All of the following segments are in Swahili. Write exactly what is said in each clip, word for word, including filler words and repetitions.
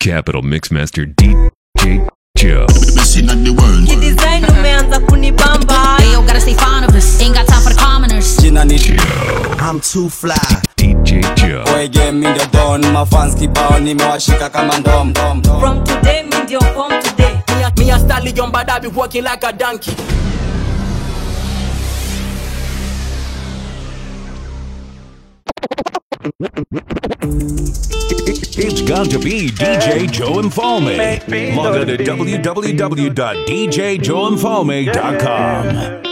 Capital Mixmaster D J Joe. The design umeanza kunibamba. Hey, yo, gotta stay fond of us. Ain't got time for the commoners. I'm too fly. D J Joe. Boy game in the dawn, my fans keep on nimewashika kama ndom. From today, me ndio from today. Me a stallion, but I be walking like a donkey. It's got to be D J Joe Infalme. Log on to w w w dot d j joe infalme dot com.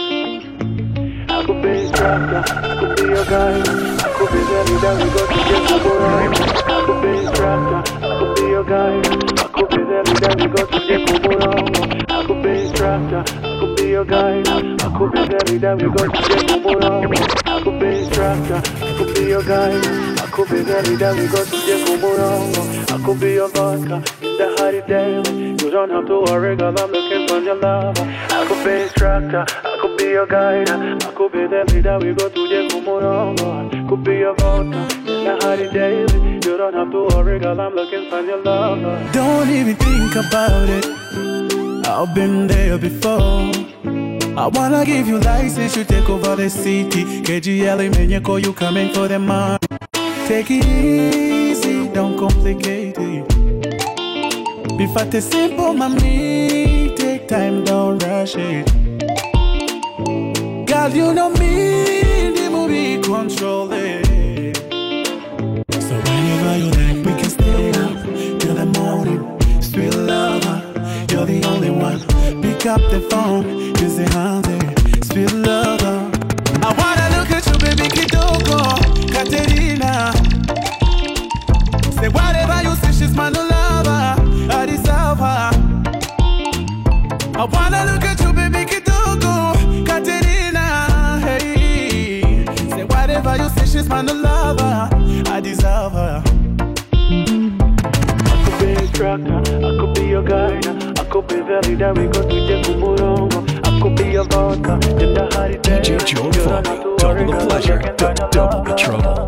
I could be instructor, I could be your guy. I could be the leader, we got to get to go wrong. I could be instructor, I could be your guy. I could be the leader, we got to get to go wrong. I could be instructor, I could be your guy. I could be the leader, we got to get to go wrong. I could be instructor, I could be your guy. I could be the leader, we got to get to go wrong. I could be your vodka in the hot day. You don't have to worry, cause I'm looking for your love. I could be instructor, I could be your guide. I could be the leader, we go to the Kumurong. Could be your vodka in the hot day. You don't have to worry, cause I'm looking for your love. Don't even think about it, I've been there before. I wanna give you license, you take over the city. K G L, Menyeko, you coming for the man. Take it easy, don't complicate it. Be fat is simple, mommy. Take time, don't rush it. Girl, you know me, the movie control it. So whenever you like, we can stay up till the morning. Sweet lover, you're the only one. Pick up the phone, use the hand there. Sweet lover, I wanna look at you, baby Kidoko, Katerina. Say whatever you say, she's my new lover. I deserve her. I wanna look at you, baby Kidoko, Katerina. Hey, say whatever you say, she's my new lover. I deserve her. I could be instructor, I could be your guide. I could be the leader, we go to the Kumurong. I could be your vodka in the hot day. D J Joe Infalme. Double the pleasure, d- double the trouble.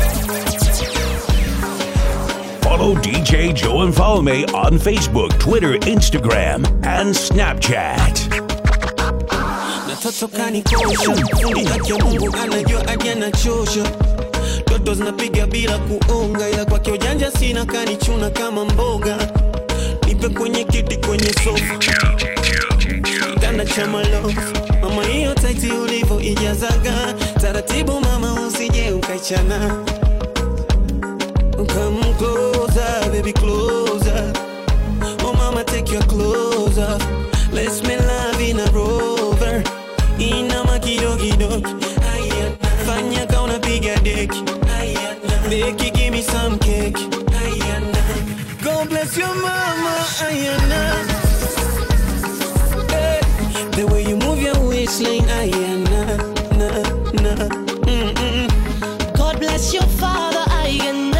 Follow D J Joe Infalme on Facebook, Twitter, Instagram, and Snapchat. Natoto kanikosha, fundi haki ya Mungu anajua aje anachosha. Dodo zinapiga bila kuonga, ila kwake ujanja sina, kanichuna kama mboga. Nipe kwenye kiti kwenye sofa, kitanda cha malofu. Mama hiyo taiti ulivo ijazaga, taratibu mama usije ukaichana. Come closer, baby, closer. Oh, mama, take your clothes off. Let's make love in a Rover. Ina makidogi dog. Fanya kauna piga deki. Becky, give me some cake. God bless your mama, Ayana. Hey, the way you move your waistline, Ayana. Na, na, mm, mm. God bless your father, Ayana.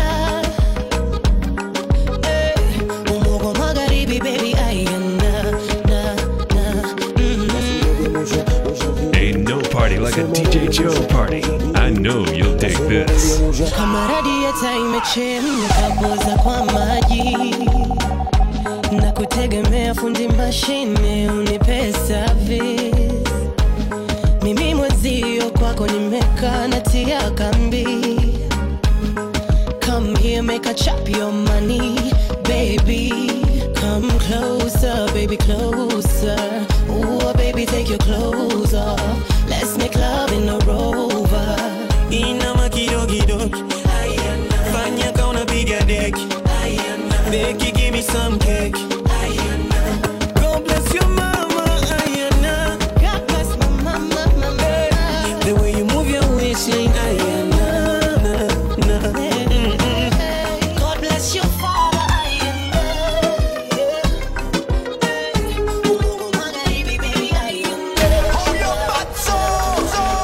Party like a D J Joe party. I know you'll dig this. Kama radiator imechemka poza kwa maji, na kutegemea fundi mashine unipe service. Mimi mwenzio kwako nimekaa natia kambi. Come here, make a chop your money, baby. Come closer, baby, closer. Ooh, baby, take your clothes off. Let's make love in a Rover. Ina makidogi dog. Fanya kauna piga deki. Becky, give me some cake. God bless your mama, Ayana. God bless my mama, mama. Hey, the way you move your waistline, Ayana. Na, na, mm, mm. God bless your father, Ayana. Mungu magharibi, baby, Ayana. Oh, your fat soul.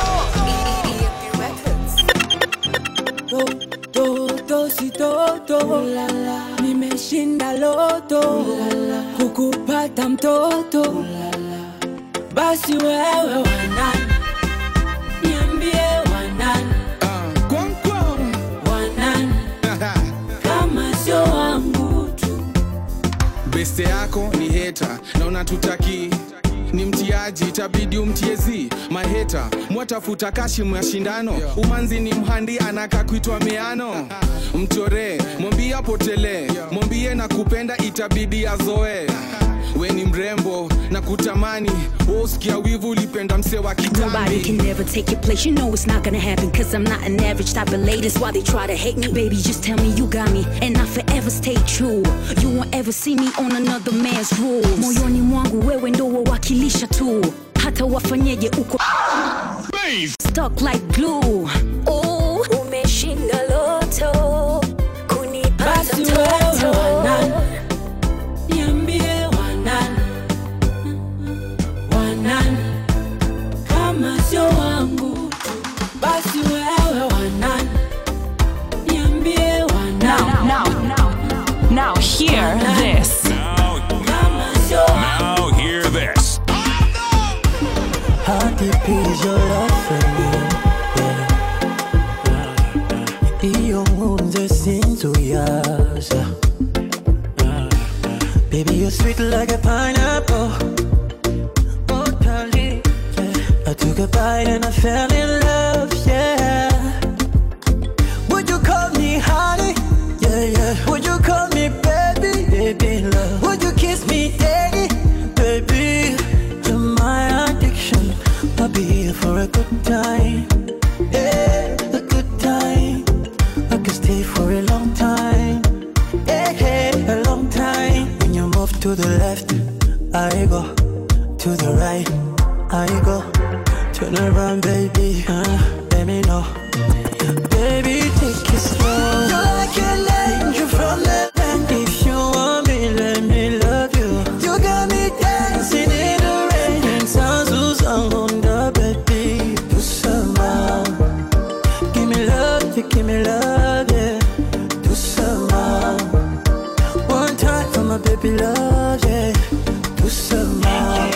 Do, do, si, do, do. Nimeshinda loto, kukupata mtoto. Basi wewe wanani, niambie wanani, wanani, kama sio wangu tu. beste yako ni heta na unatutaki ni mtiaji, itabidi umtiezi maheta mwatafuta kashi mashindano. Umanzi ni mhandi anaka kuitwa miano. Mchore, mwambie apotele, mwambie na kupenda itabidi azoe. We ni mrembo na kutamani, usikia wivu ulipenda mse wa kitambi. Nobody can never take your place, you know it's not gonna happen, cause I'm not an average type of lady. That's why they try to hate me. Baby, just tell me you got me and I forever stay true. You won't ever see me on another man's rules. Moyoni mwangu wewe ndo wawakilisha tu, hata wafanyeje uko stuck like glue. Oh, umeshinda loto kunipata toto. Niambie wanani, wanani kama sio wangu, basi wewe wanani. Niambie wanani. Now, now, now, now hear this. Now hear this. How deep is your love for me? Yeah. Iyo ngunze sinzuyaza. Baby, you're sweet like a pineapple. Oh, darling, yeah. I took a bite and I fell in love, yeah. Would you call me honey? Yeah, yeah. Would you call me baby? Baby, love. Would you kiss me daddy? Baby, you're my addiction. I'll be here for a good time. Yeah, a good time. I could stay for a long time. Yeah, yeah, a long time. When you move to the left, I go. To the right, I go. Turn around, baby, uh, let me know. Baby, take it slow. You're like an angel from heaven. If you want me, let me love you. You got me dancing in the rain. And sounds who's on the baby. Do some more. Give me love, you give me love, yeah. Do some more. One time for my baby love, yeah. Do some more.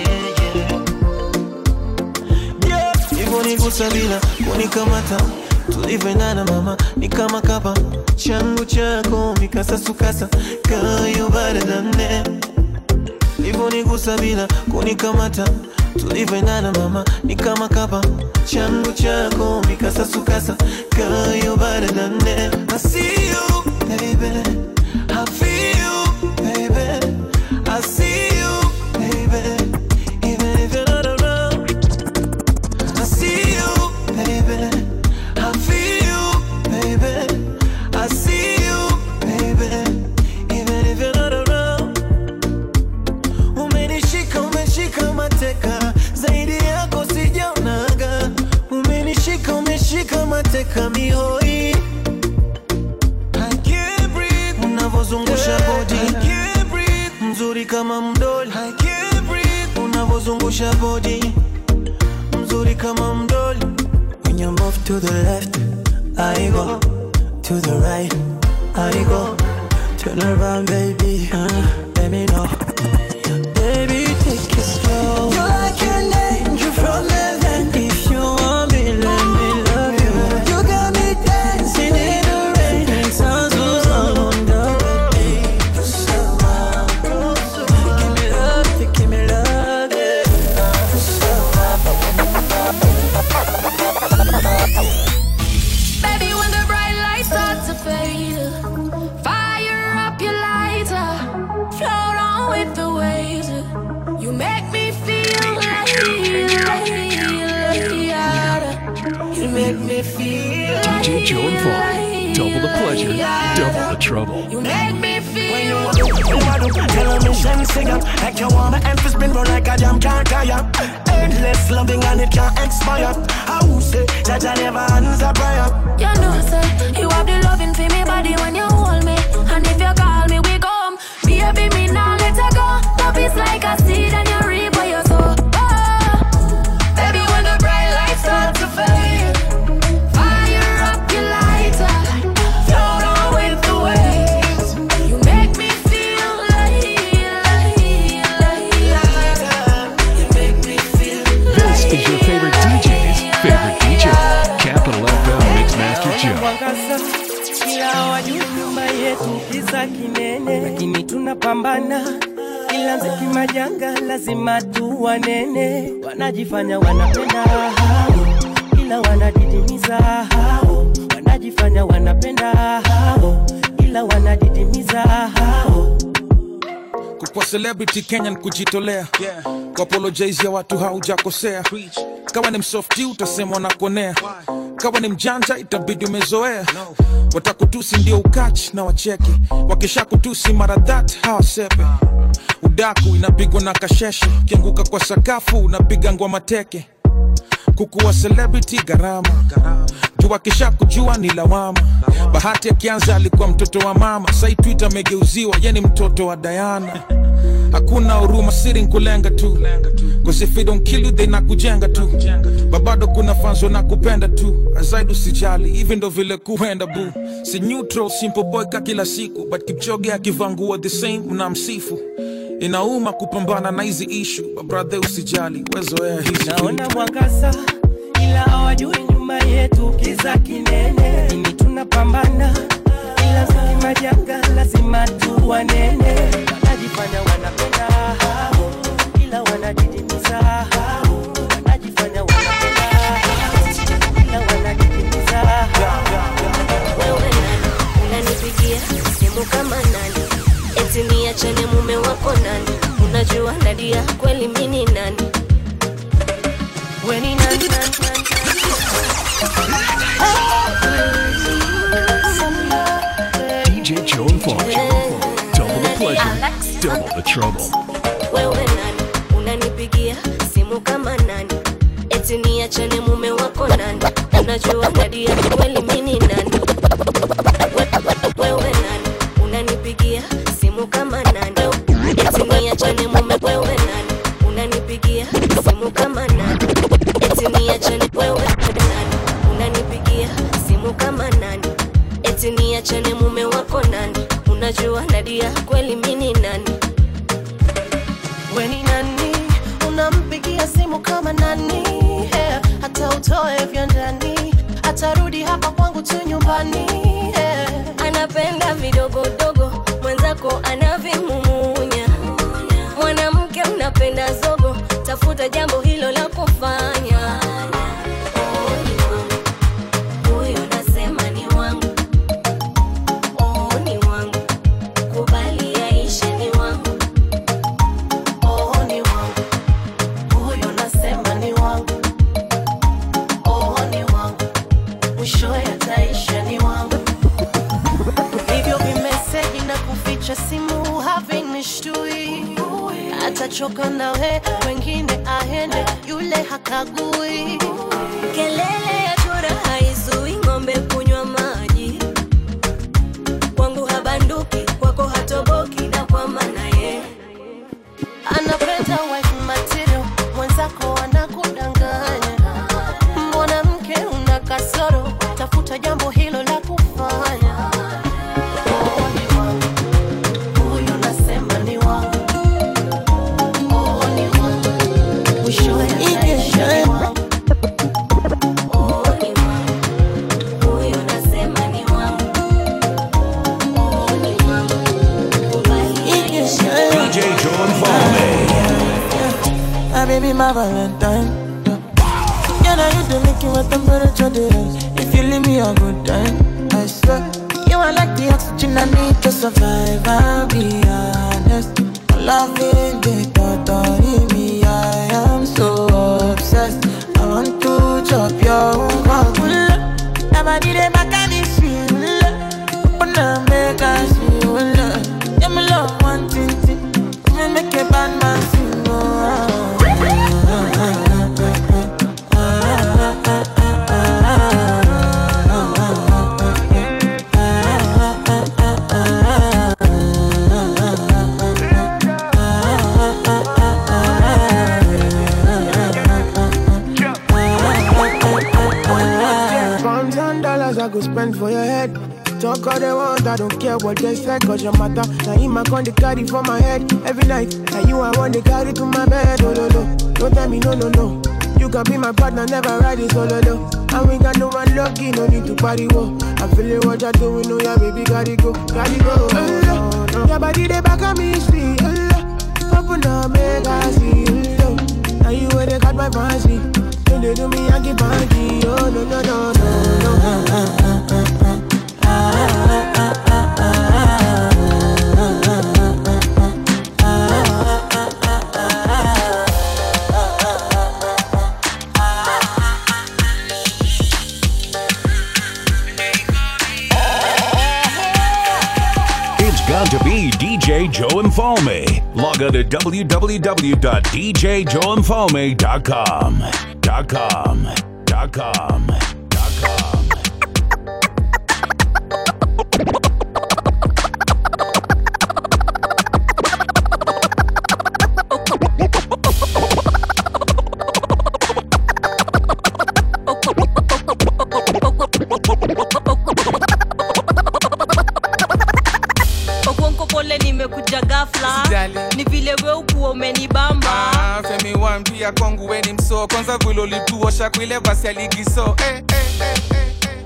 Yeah, hivyo nigusa bila kunikamata. Tulivyoendana mama ni kama kapa. Changu chako mikasasukasa kayo baradane. Hivyo nigusa bila kunikamata. Tulivyoendana mama ni kama kapa. Changu chako mikasasukasa kayo baradane. I see you, baby. I feel you, baby. I see you, baby. Even if you're not around, I see you, baby. I feel you, baby. I see you, baby. Even if you're not around. Umenishika, umeshika mateka. Zaidi yako sijaonaga. Umenishika, umeshika mateka mihoi. I can't breathe. Unavozungusha body. I can't breathe. Mzuri kama mdoli. I can't breathe. Unavozungusha body. Mzuri kama mdoli. When you move to the left, I go. To the right, I go. Turn around, baby, uh, let me know. Baby, take it slow. You're like an angel from heaven. If you want me, let me love you. You got me dancing in the rain. And sounds who's on the baby. Do some more. Give me love, you give me love, yeah. Do some Baby, when the bright lights start to fade, fire up your lighter, float on with the waves. You make me feel like, you make me feel like D J Joe and Falme, double the pleasure, double the trouble. You make me feel when you want to, you want to tell me same singer. Like you want my emphasis been run like a jam can't tire. Endless loving and it can't expire. I will say that I never answer prayer. You know, say, you have the loving for me body when you hold me. And if you call me, we come. Baby, me now let you go. Love is like a seed and you reap what you sow. Oh, baby, when the bright lights start to fade, fire up your lighter, float on with the waves. You make me feel like, like, like, you make me feel like. This is your favorite D J's favorite D J, Capital F M Mixmaster Joe. Kila wajua nyumba yetu kisa kiza kinene, lakini tunapambana. Ila mziki majanga lazima tuwanene. Wanajifanya wanapenda hao, ila wanadidimiza hao. Wanajifanya wanapenda hao, ila wanadidimiza hao. Kwa celebrity Kenyan kujitolea, yeah. Kwa apologize ya watu haujakosea. Kawa ni msofty utasema unakonea, kawa ni mjanja itabidi umezoea. No. Watakutusi ndio ukach na wacheke, wakisha kutusi mara that hawasepe. Udaku inapigwa na kasheshe, kianguka kwa sakafu unapiga ngwa mateke. Kukuwa celebrity gharama, jua kisha kujua ni lawama. Bahati akianza alikuwa mtoto wa mama, sai Twitter amegeuziwa yeye ni mtoto wa Diana. Hakuna huruma siri nkulenga tu, cause if they don't kill you they nakujenga tu. Babado kuna fans wanakupenda tu, azaidi usijali even ndo vile kuenda boo. Si neutral simple boy ka kila siku, but Kipchoge akivangua the same mnamsifu. Inauma kupambana na hizi issue, but brother usijali wezoea hizi. Naona mwangaza ila hawajui nyuma yetu kiza kinene. Ini tunapambana ila ziki majanga lazima tuwanene. Wanajifanya wanapenda hao, ila wanadidimiza hao. Wanajifanya wanapenda hao, ila wanadidimiza hao. Wewe nani unanipigia simu kama nani? Eti niachane mume wako nani? Unajua Nadia kweli mimi ni nani? Wewe ni nani nani nani? D J Joe Informe. Double the pleasure, double the trouble. Wewe nani unanipigia simu kama nani? Eti niachane mume wako nani? Unajua Nadia kweli mimi ni nani? Wewe nani unanipigia simu kama nani? Eti niachane mume wewe nani? Unanipigia simu kama nani? Eti niachane wewe nani? Unanipigia simu kama nani? Eti niachane mume wako nani? Unajua Nadia kweli mimi ni nani? Wewe ni nani? Unampigia simu kama nani? Yeah. Hata utoe vya ndani, atarudi hapa kwangu tu nyumbani. Yeah. Anapenda vidogo dogo, mwenzako anavimumunya. Mwanamke unapenda zogo, tafuta jambo hilo la kufanya. Huyo nasema ni wangu, oh ni wangu, kubali yaishe ni wangu, oh ni wangu. Huyo nasema ni wangu, oh ni wangu, mwisho yataisha ni wangu. Hivyo vimeseji na kuficha simu havinishtui. Atachoka nawe wengine ahende, yule hakagui. Kelele ya chura haizui ng'ombe kunywa maji. Kwangu habanduki, kwako hatoboki, na kwa maana ye anapenda wife material, mwenzako anakudanganya. Mwanamke una kasoro, tafuta jambo hilo la kufanya. Oh ni wangu, huyo nasema ni wangu, oh ni wangu, mwisho yataisha ni wangu. oh ni wangu, huyo nasema ni wangu, oh ni wangu, kubali yaishe ni wangu. D J Joe Informe. Ah, baby, my Valentine. Yeah, now you do make you a temperature rise. If you leave me a good time, I swear. You are like the oxygen I need to survive. I'll be honest. Loving the thought of me, I am so obsessed. I want to chop your heart. Nobody dey make me feel. Open up, make us feel. Yeah, me love one thing, me make a bad man sing. Oh. Pounds and dollars I go spend for your head. Talk all they want, I don't care what they say, cause your matter. Now him I con the carry for my head every night. Now you I want to carry to my bed, oh no no. Don't tell me no no no. You can be my partner, never ride it solo though. And we got no one lucky, no need to party, whoa. I feel it, what you're doing, no, yeah, baby, gotta go, gotta go. Oh, no. Your body, they back at me, sweet, oh, open up, make I see, oh, now you where they got my fancy. Don't they do me, Yankee Panky, oh, no, no, no, no, no. To be D J Joe Infalme. Log on to w w w dot d j joe infalme dot com. Dot com. Dot com. Dot com. Ni vile we ukuwa umenibamba. Ah, Femi one pia kwangu we ni mso. Kwanza vile ulituosha kuile basi ya ligi so. Eh, eh, eh, eh,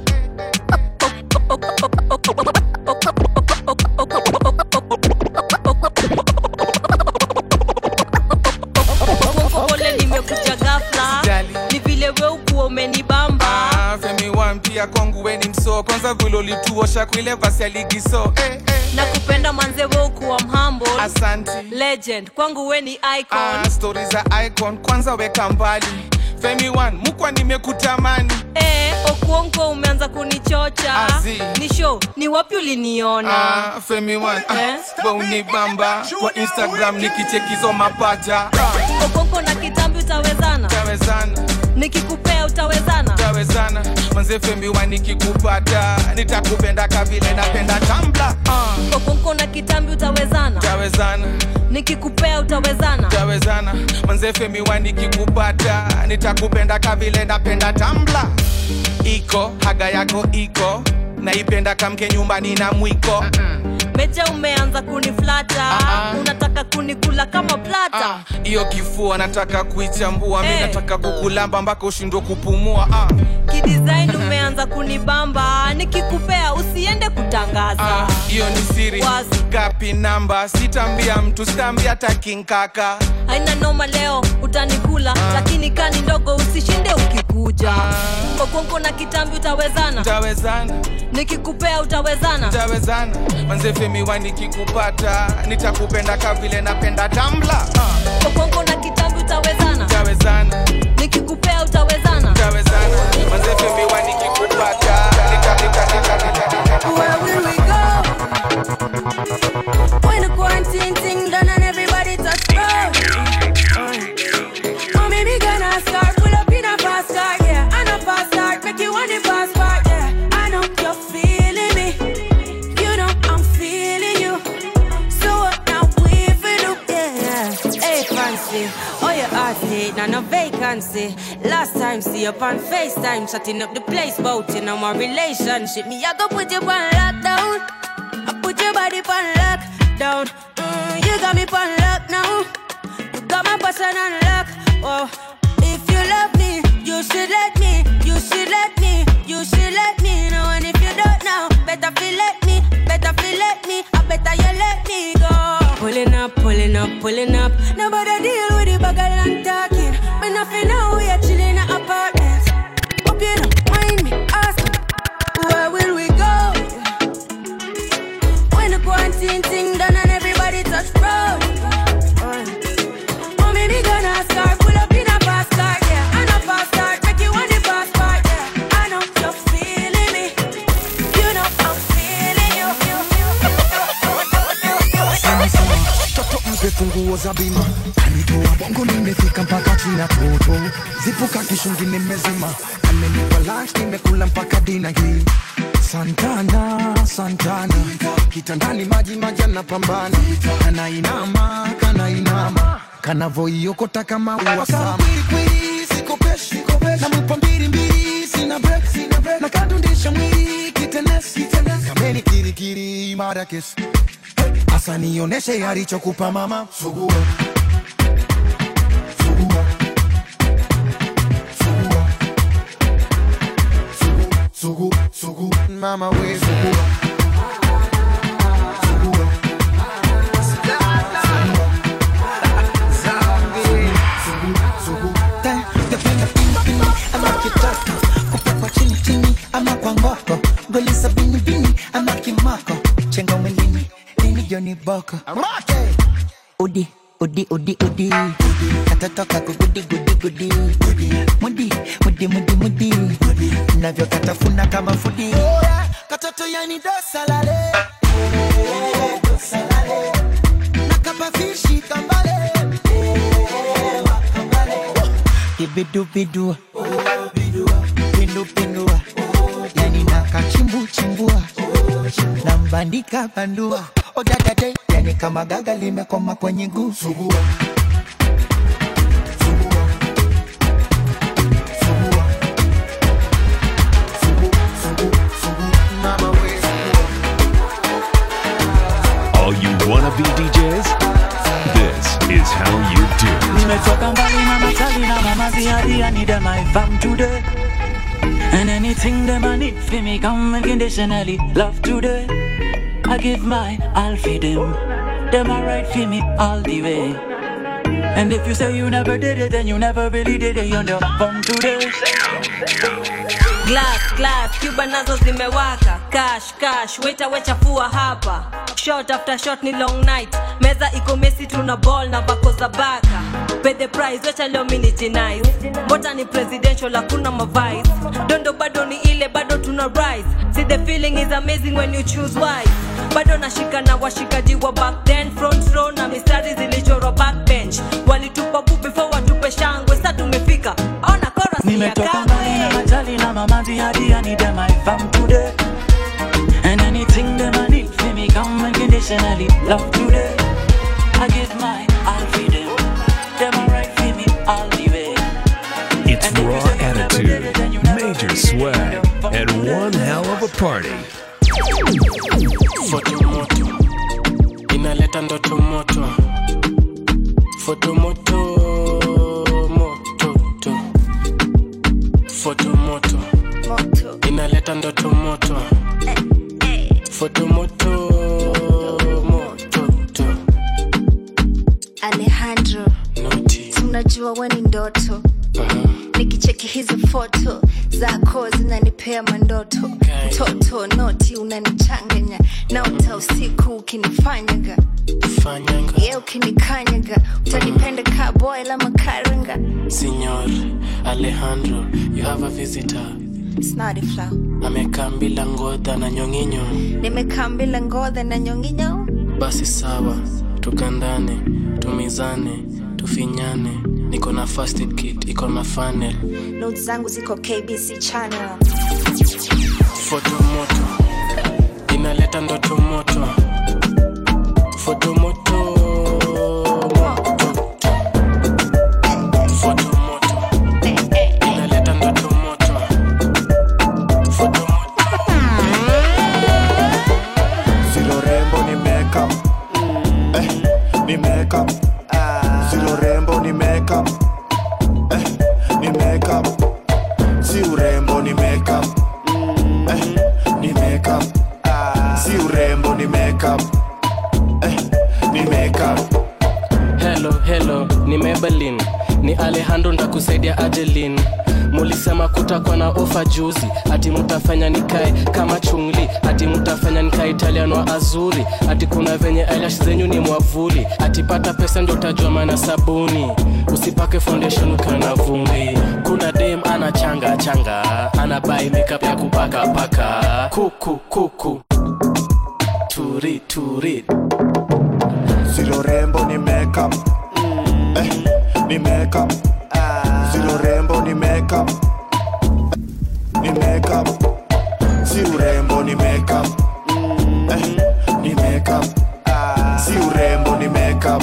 Pole nimekuja ghafla. Ni vile we ukuwa umenibamba. Ah, Femi one pia kwangu we ni mso. Kwanza vile ulituosha kuile basi ya ligi so. Eh, eh. Nakupenda manze we ukuwa mhamble. Asante. Legend, kwangu we ni icon. Ah, stories za icon, kwanza weka mbali. Femi one, mukwa nimekutamani. Eh, okuonko umeanza kunichocha. Azi. Ni show, ni wapi uliniona? Ah, Femi one, eh? ah, unibamba. Kwa Instagram nikichekizo mapacha. Ah. Okuonko na kitambi utawezana? Utawezana. Nikikupea utawezana? Utawezana. Manze Femi one nikikupata nitakupenda kavile napenda Tumblr. Ah. Okuonko na kitambi utawezana? Utawezana. Nikikupea utawezana? Utawezana. Manze Femi one nikikupata nitakupenda kavile napenda Tumblr. Iko haga yako iko naipenda kamke nyumbani na mwiko. uh-uh. Meja umeanza kuniflata. uh-uh. Unataka kunikula kama plata. Iyo uh, kifua nataka kuichambua. hey. Mimi nataka kukulamba mpaka ushindwe kupumua. uh. Kidesign umeanza kunibamba. Nikikupea usiende kutangaza. Iyo uh, ni siri. Wazi. Gapi namba sitambia mtu sitambia hata kinkaka. Haina noma leo utanikula. uh. Lakini kani ndogo usishinde ukikuja. uh. Okonko na kitambi utawezana? Utawezana. Nikikupea utawezana? Utawezana. Manze Femi one nikikupata nitakupenda kavile napenda Tumblr. uh. Okonko na kitambi utawezana? Utawezana. Nikikupea utawezana? Utawezana. Manze Femi one nikikupata nitakupenda. Where will we go? When the quarantine thing done and everybody touch road. Oh, maybe gonna start, pull up in a fast car, yeah. And a fast start, make you want the fast part, yeah. I know you're feeling me, you know I'm feeling you. So what now we feel do, yeah. Hey fancy, oh your heart hate, now no vacancy. Last time see you on FaceTime, shutting up the place, bout you know my relationship. Me I go put you on lockdown, I put your body on lockdown. Mm, you got me on lock now, you got my person on lock. Oh, if you love me, you should let me, you should let me, you should let me know. And if you don't know, better feel let me, better feel let me, I better you let me go. Pulling up, pulling up, pulling up. Nobody deal with the bagel and talking. But nothing now, we are chilling at apartments. Hope you don't mind me asking, where will we go? When the quarantine thing done and everybody touch road. Oh, maybe gonna start, pull up in a fast car, yeah. And a fast start, make you want the fast part, yeah. I know you're feeling me, you know I'm feeling you. Toto mpe funguo za bima, kanitoa bongo nimefika mpaka China toto. Zipuka kishungi nimezima, amenipa lunch nimekula mpaka dina hii. Santana, Santana, kitandani maji maji anapambana. Kana inama, kana inama, kana voiokota kama uwasama. Kwiri siko peshi, na mwipa mbiri mbiri, sina break, sina break. Na kadundisha mwiri, kitenes, kitenes. Kameni kiri kiri, mara kesi. Asa nioneshe harichokupa mama. Sugua, sugua, mama way. Ama kwa ngoko golisa bini bini ama kimako chenga mwilini nini joni boko udi udi udi udi katatoka kugudi gudi gudi mudi mudi mudi mudi navyo katafuna kama fudi katoto yani dosalale dosalale nakapa fishi kambale bidu bidu pindu pindua yani nakachimbu chimbua nambandika bandua odadade yani kama gaga limekoma kwenye guu sugua All you wanna be D Js? This is how you do it. Nimetoka mbali na matali na mama ziadi I need them I found today. And anything them I need for me come unconditionally love today. I give my all for them. Them I right for me all the way. And if you say you never did it, then you never really did it. You're the fun today. Glass, glass, Cuba nazo zimewaka. Cash, cash, waiter wechafua hapa. Shot after shot ni long night. Meza iko mesi tuna ball na bako za baka. Pay the price, wacha leo minute nice. Mbota ni presidential, hakuna mavice. Dondo bado ni ile, bado tuna rise. See the feeling is amazing when you choose wise. Bado nashika na washikaji wa back then. Front row na mistari zilichorwa backbench. Walitupa bu before watupe shangwe. Sa tumefika, ona chorus ni ya Nimetoka mbali na matali na mama ziadi I need them I found today. And anything them I need for me come unconditionally love today. I give my all for them. Them I right for me all the way. It's raw attitude, major swag, and one hell of a party. Foto moto inaleta ndoto moto. Foto moto moto to. Foto moto inaleta ndoto moto. Foto moto moto to. Alejandro, tunajua wewe ni ndoto. Nikicheki hizo foto zako zinanipea mandoto. Mtoto noti unanichanganya na uta usiku ukinifanyaga Fanyanga ye ukinikanyaga utanipenda ka boy la makaranga. Signor Alejandro, you have a visitor. Snotty flow. Amekambila ngodha na nyonginyo. Nimekambila ngodha na nyonginyo. Basi sawa, tukandane, tumizane, tufinyane. Niko na first aid kit, iko na funnel. Notes zangu ziko K B C channel. Foto moto inaleta ndoto moto. Foto moto moto. Foto moto inaleta ndoto moto. Foto moto. Silo rembo ni makeup. Eh, ni makeup. Silo rembo ni makeup. Eh, ni makeup. Si urembo ni makeup. Eh, ni makeup. Si urembo ni makeup. Eh, ni makeup. Hello, hello, ni Maybelline. Ni Alejandro ndakusaidia Adeline. Mulisema kutakuwa na ofa juzi. Ati mutafanya nikae kama chungli. Ati mutafanya nikae Italian wa azuri. Ati kuna venye eyelash zenyu ni mwavuli. Ati pata pesa ndo utajua maana sabuni. Usipake foundation ukana vumbi. Kuna dem ana changa changa. Ana buy makeup ya kupaka paka. Kuku kuku Turi turi. Silo rembo ni makeup. Eh, ni makeup. Silo rembo ni makeup. Ni makeup. Si urembo ni makeup. Eh, ni makeup. Si urembo ni makeup.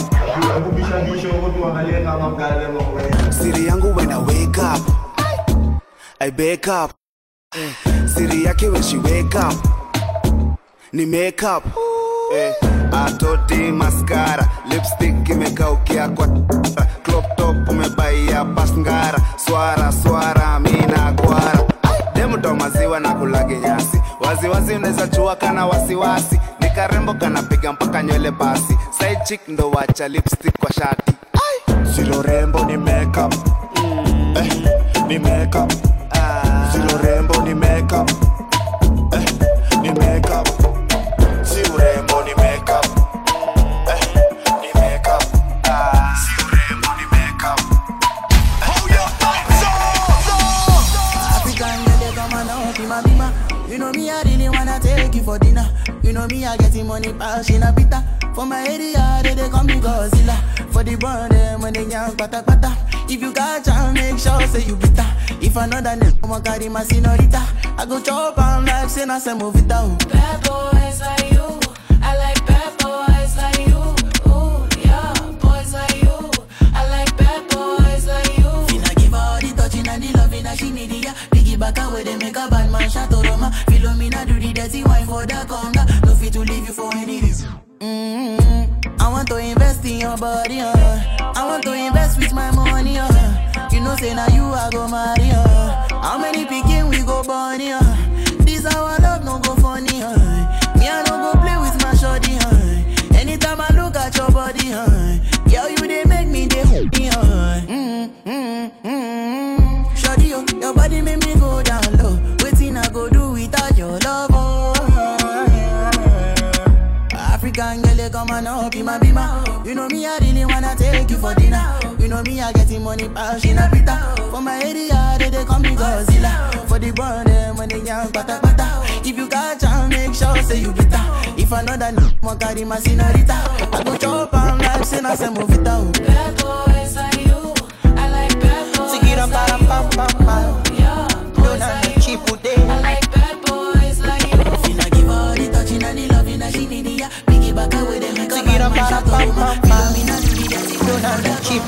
Siri yangu when I wake up, I wake up. Siri yake when she wake up, ni makeup. Eh, atoti mascara, lipstick imekaukia kwa crop top umebaia pasngara, swara swara mina kwara. Demu to maziwa na kulage nyasi, wazi wazi mazi unaweza chua kana wasiwasi. Nikarembo kanapiga mpaka nywele basi. Side chick ndo wacha lipstick kwa shati. Zero rembo ni makeup. Eh, ni makeup. Zero rembo ni makeup. Eh, ni makeup. Zero rembo ni makeup. Eh, ni makeup. Zero rembo ni makeup. Hold your hands up. African girl, they come and out in my bima. You know me, I really wanna take you for dinner. You know me, I getting money, pass in a pita. For my area, they, they call me Godzilla. For the burn, them when they young, pata pata. If you got chance, make sure say you bitter. If another name, I'ma carry my senorita. I go chop and like say na say move it out. Bad boys like you, I like bad boys like you. Ooh, yeah, boys like you, I like bad boys like you. Finna give her all the touching and the loving that she need, yeah. Biggie back away, they make a bad man shot or Roma. Philomena do the dirty wine for the conga. No fit to leave you for any reason. Mm-hmm. I want to invest in your body, uh. I want to invest with my money, uh. You know, say now you I go marry, uh. How many picking we go born, uh. This our love no go funny, uh. Me I don't go play with my shorty, uh. Anytime I look at your body, uh. Girl, you they make me they happy, uh. Mm-hmm. Mm-hmm. Shorty, uh, your body make me go down low. Waiting I go do without your love, oh. African girl, they come and up in my bima. You know me, I really wanna take you for dinner. You know me, I getting money, pass in a pita. For my area, they, they call me Godzilla. For the burn, them when they young, pata pata. If you got chance, make sure say you bitter. If another name, I'ma carry my senorita. I go chop and like say na say move it out. Bad boys like you, I like bad boys Sing it up, like pam, pam, pam, pam. Yeah, boys like cheap you, I like bad boys like you. Finna give her all the touching and the loving that she need, yeah. Biggie back away, they make a bad man shot or Roma. Philomena do the dirty don't have that cheap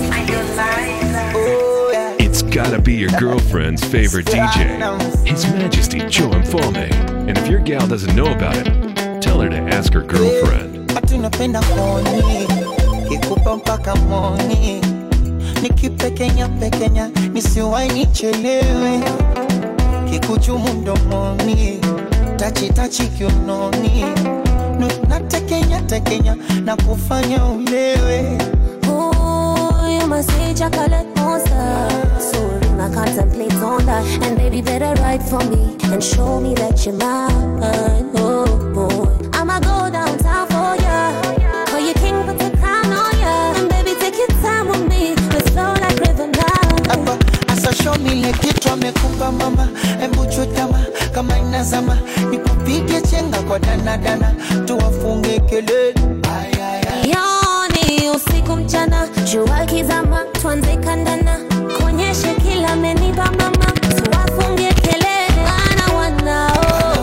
oh, yeah. It's gotta be your girlfriend's favorite D J, His Majesty Joe Mfalme. And if your gal doesn't know about it, tell her to ask her girlfriend. Ati napenda koni, kikupa mpaka moni. Nikipekenya pekenya, nisiwai nichelewe. Kikuchumu mdomoni, tachi tachi kiunoni. Natekenya tekenya, na kufanya ulewe. Ooh, you must say chocolate monster. So I contemplate on that. And baby, better write for me and show me that you're mine. Oh boy, I'ma go downtown for ya. Call you king, put the crown on ya. And baby, take your time with me. Let's flow like river now. Apa, asa show me like kitu amekupa mama. Embu chutama kama inazama. Nikupige chenga kwa dana dana. Tuwafunge kelele. Yoni usiku mchana, jua kizama, tuanze kandana. Kuonyeshe kila amenipa mama, tuwafunge kelele. Wana wana oh.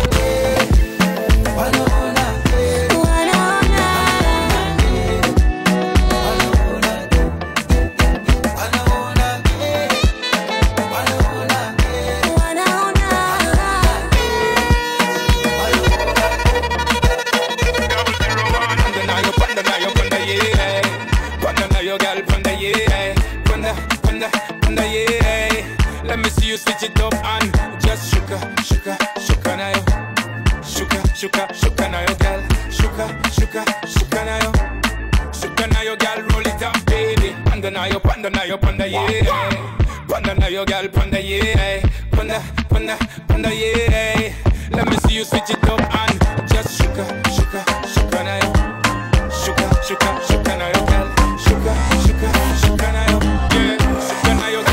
Let me see you switch it up and just shuka, shuka, shuka na yo. Shuka, shuka, shuka na yo, girl. Shuka, shuka, shuka na yo. Shuka na yo, girl. Roll it up, baby. Panda na yo, panda na yo, panda yeah. Panda na yo, girl, panda yeah. Panda, panda, panda yeah. Let me see you switch it up and just shuka, shuka, shuka na yo. Shuka, shuka, shuka na yo, girl. Shuka, shuka, shuka na yo. Yeah, shuka na yo, girl.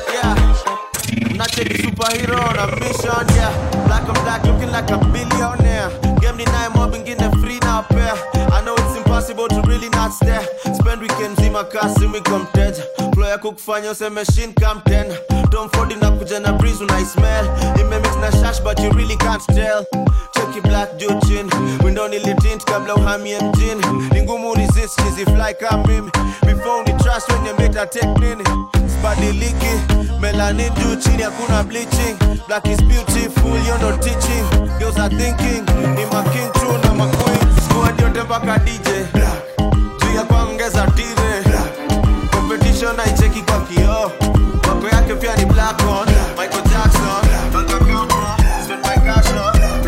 Not a superhero on a mission, yeah. Black and black, looking like a billionaire. Game the nine mob and getting free now, pair. I know it's impossible to really not stare. Spend weekends in my car, see me come dead. Flow cook fanyo, say machine come ten. Don't fall in up with a breeze when I smell. It may mix na shash, but you really can't tell. Check your black dude chin. We don't need tint, kabla uhami and gin. Ningumu resist, easy fly come in. Before the trash when you make that take nini. Body leaky, melanin do chini, hakuna bleaching. Black is beautiful, you're not teaching. Girls are thinking, ni ma king true na ma queen. Squad yote mpaka D J juu ya kuongeza tire. Competition haicheki kwa kioo. Wako yake pia ni black on Michael Jackson. Bank account, spend my cash on.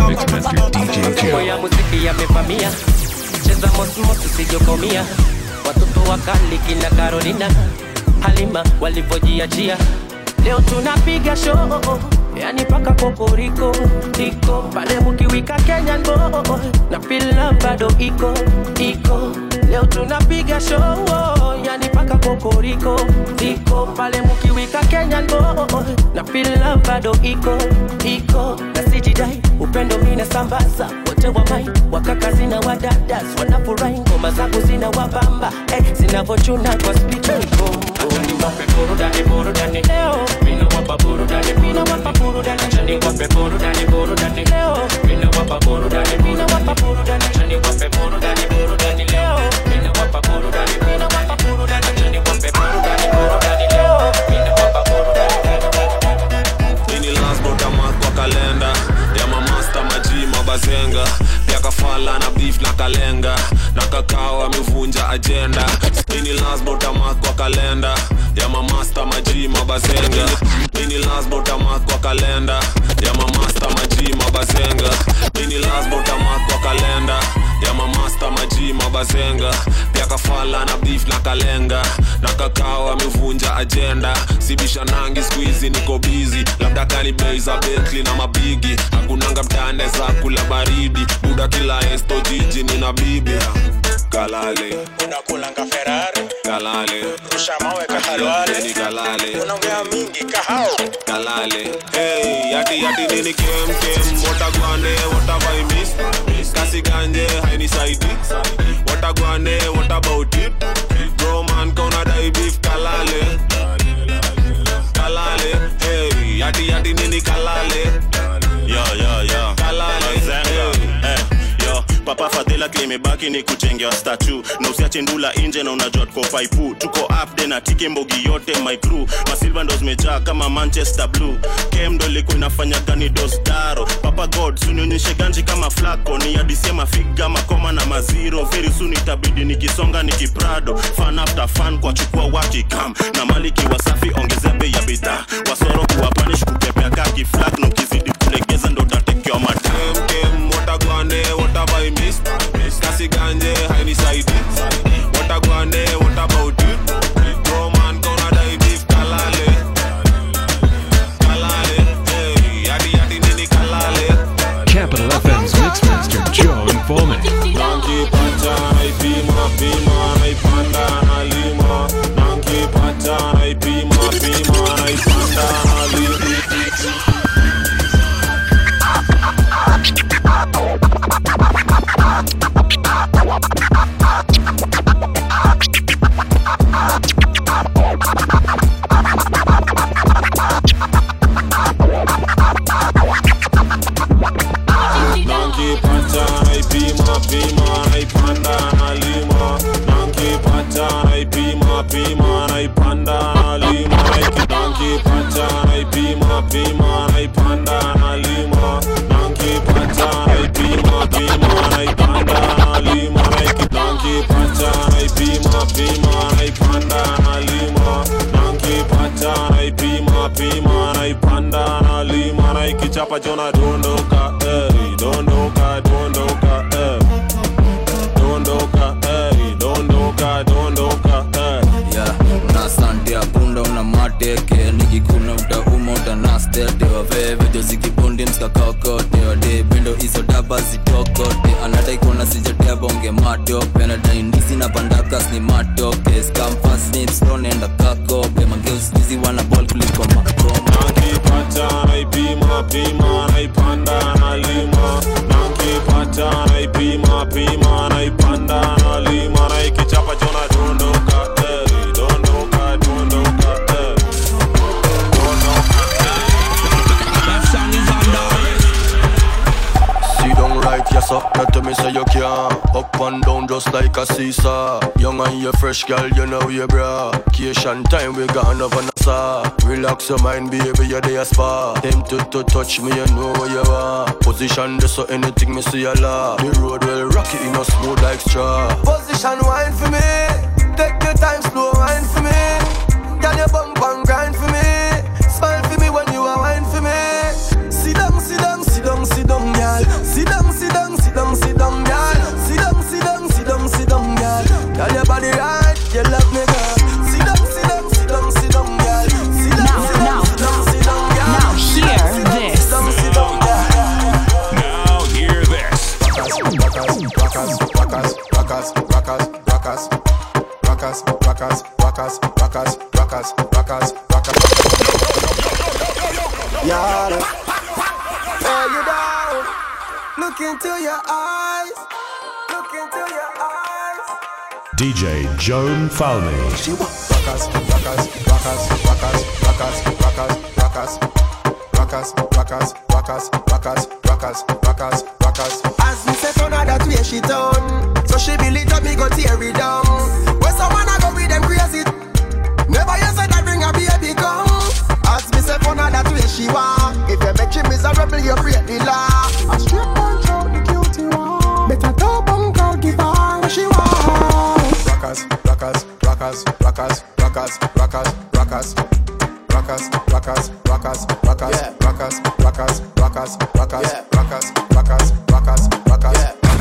Mixmaster D J Moya Joe. muziki yamevamia, cheza mosmos usijokomia. Watoto wakali kina Carolina, Halima walivyojiachia. Leo tunapiga show, yani paka kokoriko iko pale mkiwika Kenyan boy, na pila bado iko iko. Leo tunapiga show, yani paka kokoriko iko pale mkiwika Kenyan boy, na pila bado iko iko. Na sijidai upendo mina sambaza, wote wa mai wakaka zina wadadas wanafurahi, ngoma zangu zina wabamba eh, zinavochuna kwa speaker iko. Niwape burudani burudani leo, mina wapa burudani, mina wapa burudani, chani wape burudani burudani leo, mina wapa burudani, mina wapa burudani, chani wape burudani burudani leo, mina wapa burudani, mina wapa burudani, chani wape burudani burudani leo, mina wapa burudani. Ini last bota mark kwa kalenda ya mamasta maji mabazenga ya kafala na beef na kalenga na kakao amevunja agenda. Ini last bota mark kwa kalenda ya mamasta maji mabazenga. Ini last bota mark kwa kalenda ya mamasta maji mabazenga. Ini last bota mark kwa kalenda ya mamasta maji mabazenga pia kafala na beef na kalenga na kakao amevunja agenda. Sibisha nangi squeezy niko busy, labda kani bei za Bentley na mabigi. Hakunanga mtane za kula baridi, buda kila esto jiji nina bibi. Kalale unakulanga Ferrari, kalale rusha mawe kahalwale, ni kalale unaongea mingi kahao, kalale. Hey, yati yati nini kem kem, watagwane whatever I miss, kasi ganje haini saidi, watagwane what about it, bro man kona dai beef. Kalale kalale, hey, yati yati nini kalale, yo yo yo kalale Zenga, eh, yo papa fadhila klimebaki ni kuchengea statue, na usiache ndula nje na unajua tuko paipu. Tuko up de na tiki mbogi yote my crew, masilva ndo zimejaa kama Manchester Blue. Kem ndo liko inafanya gani dostaro, papa god sunionyeshe ganji kama flako, ni adisia mafiga makoma na maziro. Very soon itabidi nikisonga nikiprado, fan after fan kwa chukua wakikam, na maliki wasafi ongezea bei ya bidhaa, wasoro kuwa punish kupepea kaki flag, na ukizidi kulegeza ndo tatekewa madam. Kem watagwane whatever I miss, kasi ganje haini saidi, watagwane what about it, bro man kona dai beef. Kalale kalale, hey, yadi yadi nini kalale. Capital F M's Mixmaster Joe Informe. Nanki pacha naipima pima naipanda nalima, nanki pacha naipima pima naipanda nalima. Nanki pacha naipima pima naipanda nalima, nanki pacha naipima pima naipanda nalima. Nanki pacha naipima pima naipanda nalima, nanki pacha naipima pima naipanda nalima. Nanki pacha naipima pima naipanda nalima, nanki pacha naipima pima naipanda nalima. Naikichapa jona dondoka eh, dondoka dondoka eh, dondoka eh, dondoka dondoka eh. Yeah, una sante apunda una mateke, nikikuna utauma utanastete, waveve jozi kibundi mskakakote, wade bindo iso daba zitokote, anadai kuna sijatea bonge matope, anadai ndizi na bandakas ni matoke, skampas nips ronenda kakope, mangeus nizi wana ball kuliko makoma. Nanki pacha naipima pima naipanda nalima, nanki pacha naipima pima naipanda nalima. Naikichapa jona dondoka eh, dondoka dondoka eh, dondoka eh. That song is under. See down right, yes sir. Not to me say you can't. Up and down just like a seesaw. Young and you fresh girl, you know you bra. Vacation time we gone over Nassau. Relax your mind, baby, you're there spa. Them to to touch me, you know where you are. Position this so anything me see a lot. The road will rock it, you know smooth like straw. Position wine for me. Take your time, slow wine for me. Can you bump and grind for me? Smile for me when you are wine for me. Sit down, sit down, sit down, sit down, girl. rockers, rockers, rockers, rockers, rockers, rockers. Yeah, lay you down. Look into your eyes. Look into your eyes. D J Joan Falme. Rockers, rockers, rockers, rockers, rockers, rockers, rockers, rockers, rockers, rockers, rockers, rockers, rockers, rockers. As me say to her that way she done, so she build it up, me go tear it down. When someone a go with them crazy, never you say that bring a baby come. As me say to her that way she want, if you make you miserable, you break the law. A straight punch out the cutie one, better top and girl give her what she want. Rockers, rockers, rockers, rockers, rockers, rockers, rockers. Rockers, rockers, rockers, rockers, rockers, rockers, rockers, rockers, rockers, rockers, rockers, rockers,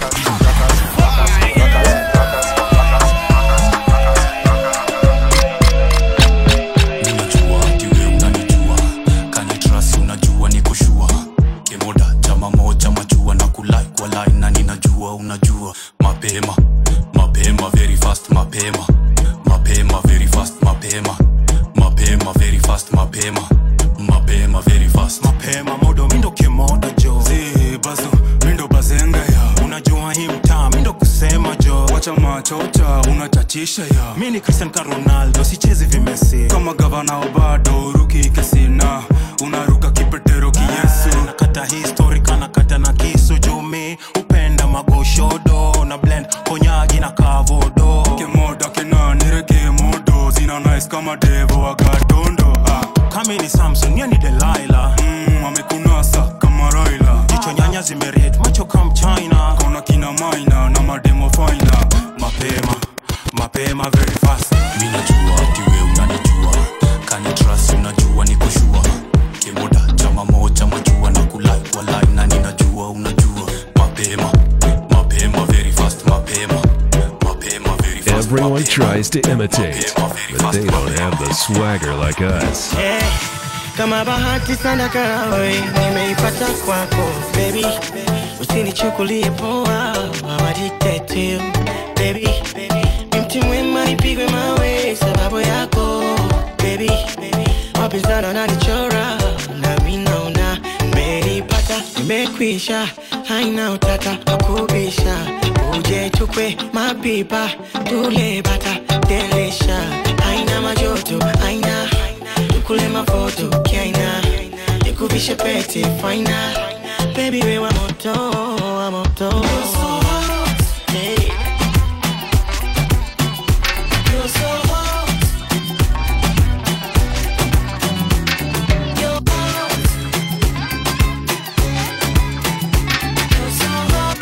unajua mapema mapema very fast mapema mapema very fast mapema mapema very fast mapema mapema very fast mapema modo mindo kemoda jo zi bazo mindo bazenga ya unajua hii mtaa mindo kusema jo wacha machocha unachatisha ya mimi ni Cristiano Ronaldo sichezi vimesi kama gavana obado ruki kesina unaruka kipetero kiyesu nakata history kana kata na kisu jumi upenda magoshodo na blend konyagi na kavodo kemoda kenani rege modo zina nice kama devo wagadondo ah. Kami ni Samson yani Delilah mm, amekunasa kama Raila jicho nyanya zimeret macho kama China kona kina maina na mademo faina mapema mapema very fast mimi najua ati wewe unanijua kani trust unajua ni kushua kemoda chama moja majua na kulai walai na ninajua unajua mapema mapema very fast mapema mapema very fast Everyone tries to imitate, but they don't have the swagger like us. Hey, kama bahati sana karawe nimeipata kwako baby, usinichukulie poa awaditetu baby, mti mwema nipigwe mawe sababu yako baby, wapinzana wananichora na mimi naona nimeipata nimekwisha haina utata hakubisha uje tukwe mapipa tule bata delisha haina majoto haina tukule mafoto kiaina nikuvishe pete faina baby we wa moto wa moto hey. You're so hot. You're hot. You're so hot.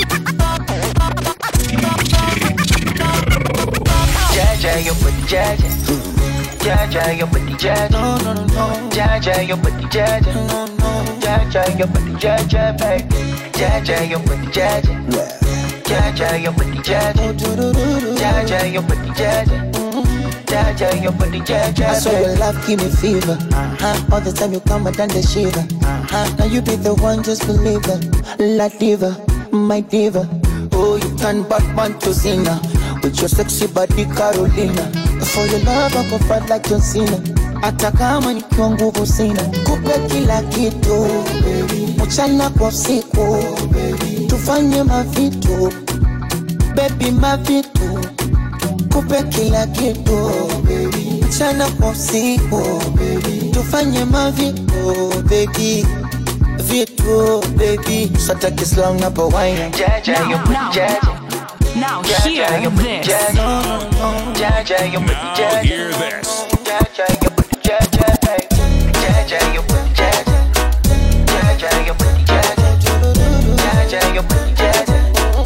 Jaja, your booty jaja. Jaja, your booty jaja. No, no, no, no. Jaja, your booty jaja. No, no. Jaja, your booty jaja, baby. Jaja, your booty jaja. Jaja, your booty jaja. Jaja, your booty jaja. Jaja, your booty jaja. I saw your love give me fever. Uh-huh. All the time you come and done the shiver. Uh-huh. Now you be the one, just believe it. La diva, my diva. Oh, you turn Batman to Cena with your sexy body Carolina. For your love I go fight like John Cena. Hata kama nikiwa nguvu sina, kupe kila kitu mchana kwa usiku, tufanye mavitu baby, mavitu kupe kila kitu mchana kwa usiku, tufanye mavitu baby, vitu baby, sata kislang na pa wine. Jaja, you put jaja. Now hear this. Jaja, you put jaja. Hear this. Jaja, you put jaja. Jaja, you put jaja. Jaja, you put jaja. Jaja, you put jaja.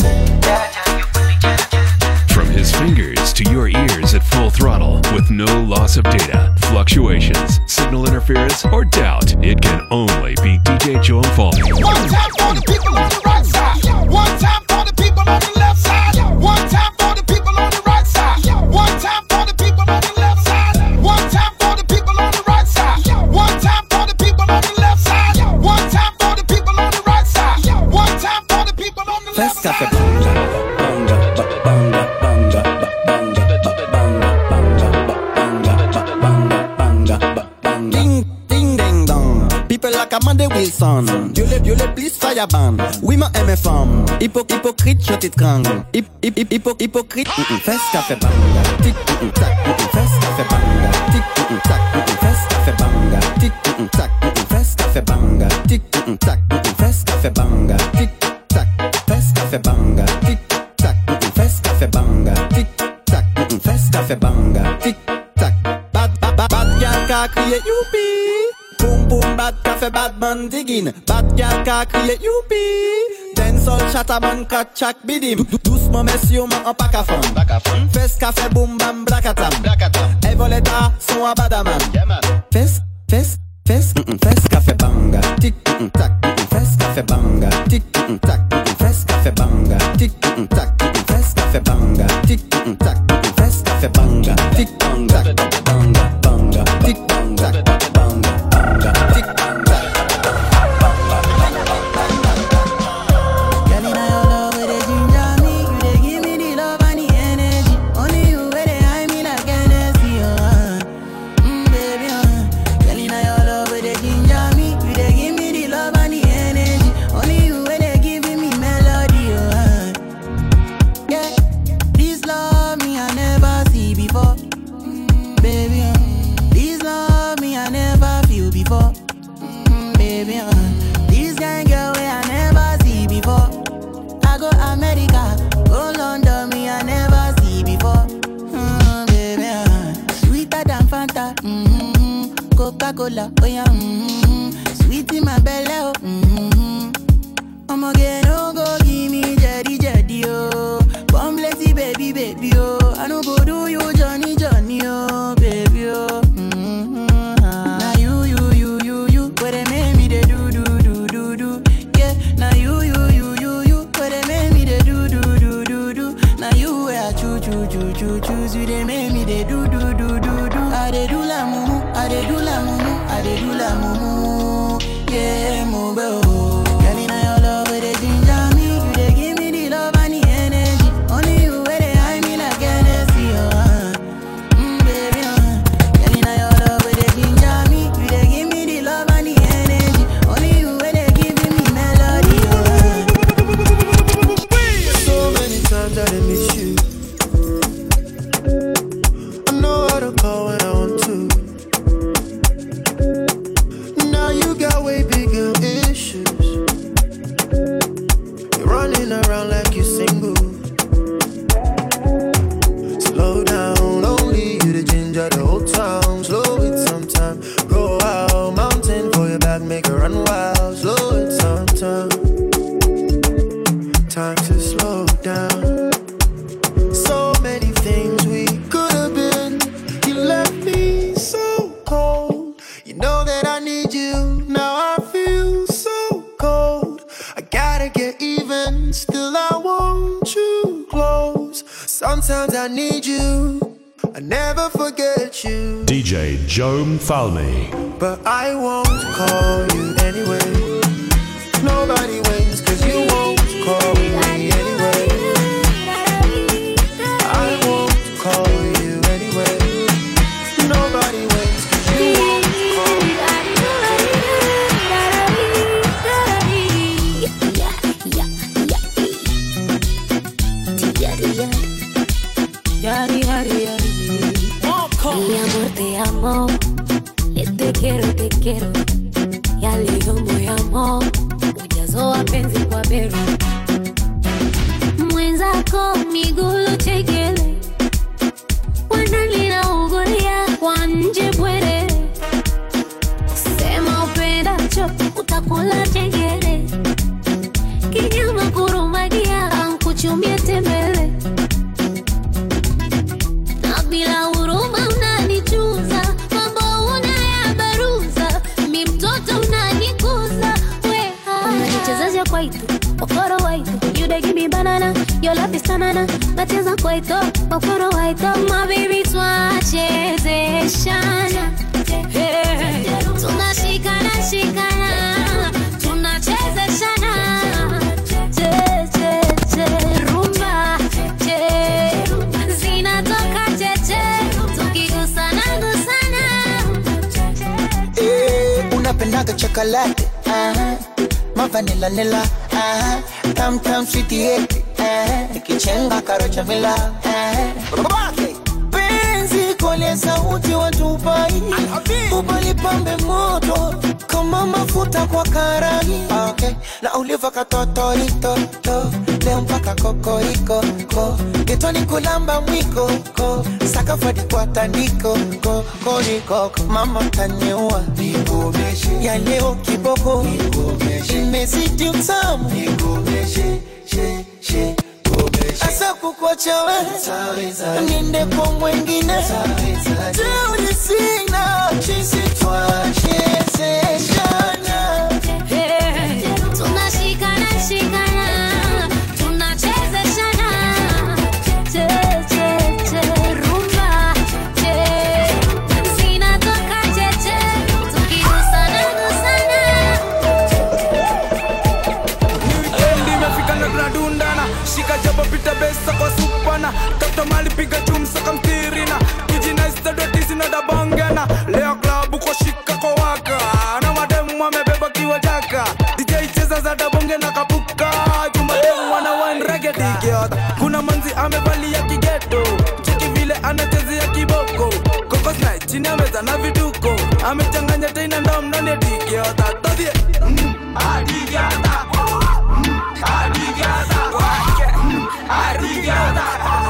From his fingers to your ears at full throttle with no loss of data, fluctuations, signal interference, or doubt, it can only be D J Joan Falme. One time for the people on the right side. One time for the people on the left side. One time for the people on the right side. One time for the people on the left side. One time for the people on the right side. One time for the people on the left side. One time for the people on the right side. One time for the people on the left side. First cafe banga, banga, banga, banga, banga, banga, banga, à bande. Oui, ma M F M. Hypo, hypocrite, je t'étrangle. Hip, hip, hip, hypo, hypocrite. Mm-mm, fesse café banga. Tic, mm-mm, tac, mm-mm, fesse café banga. Tic, mm-mm, tac, mm-mm, fesse café banga. Tic, mm-mm, tac, mm-mm, fesse café banga. Tic, mm-mm, tac, mm-mm, fesse café banga. Tic, tac, fesse café banga. Tic, tac, mm-mm, fesse café banga. Tic, tac, mm-mm, fesse café banga. Tic, tac. Bad, bad, bad, bad, gal ka crié youpi. Boom boom bad café bad man digging. Bad gal ka crié youpi. Dancehall chataman kat chak bidim. Doucement messieurs man en pack à fond. Fes café boom bam blakatam. Et voleta son à badaman. Fes, fes, fes, mm-mm, fes café banga. Tic mm-mm, tac, mm-mm, fes café banga. Tic mm-mm, tac, mm-mm, fes café banga. Tic mm-mm, tac, mm-mm, fes café banga. Tic mm-mm, tac, mm-mm, fes café banga. Tic banga, banga, banga. Tic banga, banga, banga. Tic banga. Girl, inna your love where they ginger me, you dey give me the love and the energy. Only you where they hide me like Hennessy, uh. Mm, baby, uh. Girl, inna your love where they ginger me, you dey give me the love and the energy. Only you where they giving me melody, uh. Yeah, this love me I never see before, mm, baby, uh. This love me I never feel before, mm, baby, uh. This kind girl way I never see before. I go America, go London, me I never see before, mm, baby, uh. Sweeter than Fanta, mm-hmm. Coca-Cola, oh yeah, mm-hmm. Sweet in my belly, oh, mm-hmm. I'ma get no go give me jetty jetty, oh. Come blessy baby, baby, oh. I no go do you Johnny, Johnny, oh, baby, oh. Mm-hmm. Now you, you, you, you, you, what they make me they do, do, do, do, do. Yeah, now you, you, you, you, you, what they make me they do, do, do, do, do. Now you where I choo, choo, choo, choo, choose you, they make me they do, do, do, do, do. I they do la mumu, I they do la mumu, I they do la mumu. Yeah, move, oh. Girl, inna your love where they ginger me, you they give me the love and the energy. Only you where they hide me like Hennessy, uh. Mm, baby, uh. Girl, inna your love where they ginger me, you they give me the love and the energy. Only you where they giving me melody, uh. So many times I done miss you. I know how to call when I want to. Now you got way bigger issues. You're running around like you're single. Slow down, only you the ginger the whole town. Slow it sometime, go out, mountain for your back, make her run wild. Slow it sometime, time to slow down. So many things we could have been. You left me so cold. You know that I need you. Now I feel so cold. I gotta get even. Still I want you close. Sometimes I need you. I never forget you. D J Joan Falme. But I won't call you anyway. Nobody wins cause you won't call me anyway. I won't call you anyway. Nobody wins cause you won't call me Yari, yari, yari. Mi amor, te amo. Eh, Te quiero, te quiero. Yaliyo moyamo. Ujazo wapenzi kwa beru. Mwenzako migulu chekele. Wanalina ugoria kwa nje bwere. Sema upendacho utakula chekele. Kinyama kurumagia ankuchumie tembele. Na bila huruma unanichuza, mambo unayabaruza, mi mtoto unanikuza. Unanichezesha kwaito, okoro waito. You dey give me banana, your love is banana. Nacheza kwaito, okoro waito. My baby twachezeshana, hey. Tunashikana, shikana, tunachezeshana. Che, che, che, rumba, che. Zinatoka cheche, tukigusana, gusana. Eh, unapendaga chocolate, uh-huh. My vanilla nilla, ah, tam tam sweetie, eh, nikichenga karocha villa, eh, penzi kole sauti watupai, ubali pambe moto, kama mafuta kwa karai, okay, na uliva katotorito, to, leo mpaka kokoriko, ko, getoni kulamba mwiko, ko, sakafadi kwa tandiko, ko, koriko, mama taniua, nikumeshi, ya leo kiboko, nikumeshi, imezidi utamu, nikumeshi, she, she, asa kukuachawe, ninde kwa mwengine, teuri sina, chisi twachezeshana. Hey, tunashikana shikana, tunachezeshana, che che che rumba, che zinatoka che che, tukigusana gusana. Endi mefika na gradundana, shika jaba pita besa kwa supana, tato mali piga chumsa kamtirina, kijina istado tisi na dabangana, leo klabu kwa shika kwa waka, na mademu wamebeba kiwa jaka, D J cheza za dabonge na kapuka, jumba demu wana wine reggae digiota, kuna manzi amevali ya kigeto, cheki vile anachezi ya kiboko, kokos night chini ameza na viduko, amechanganya tena ndam nani ya digiota, todie, mm, ah digiota, Arigada, Arigada,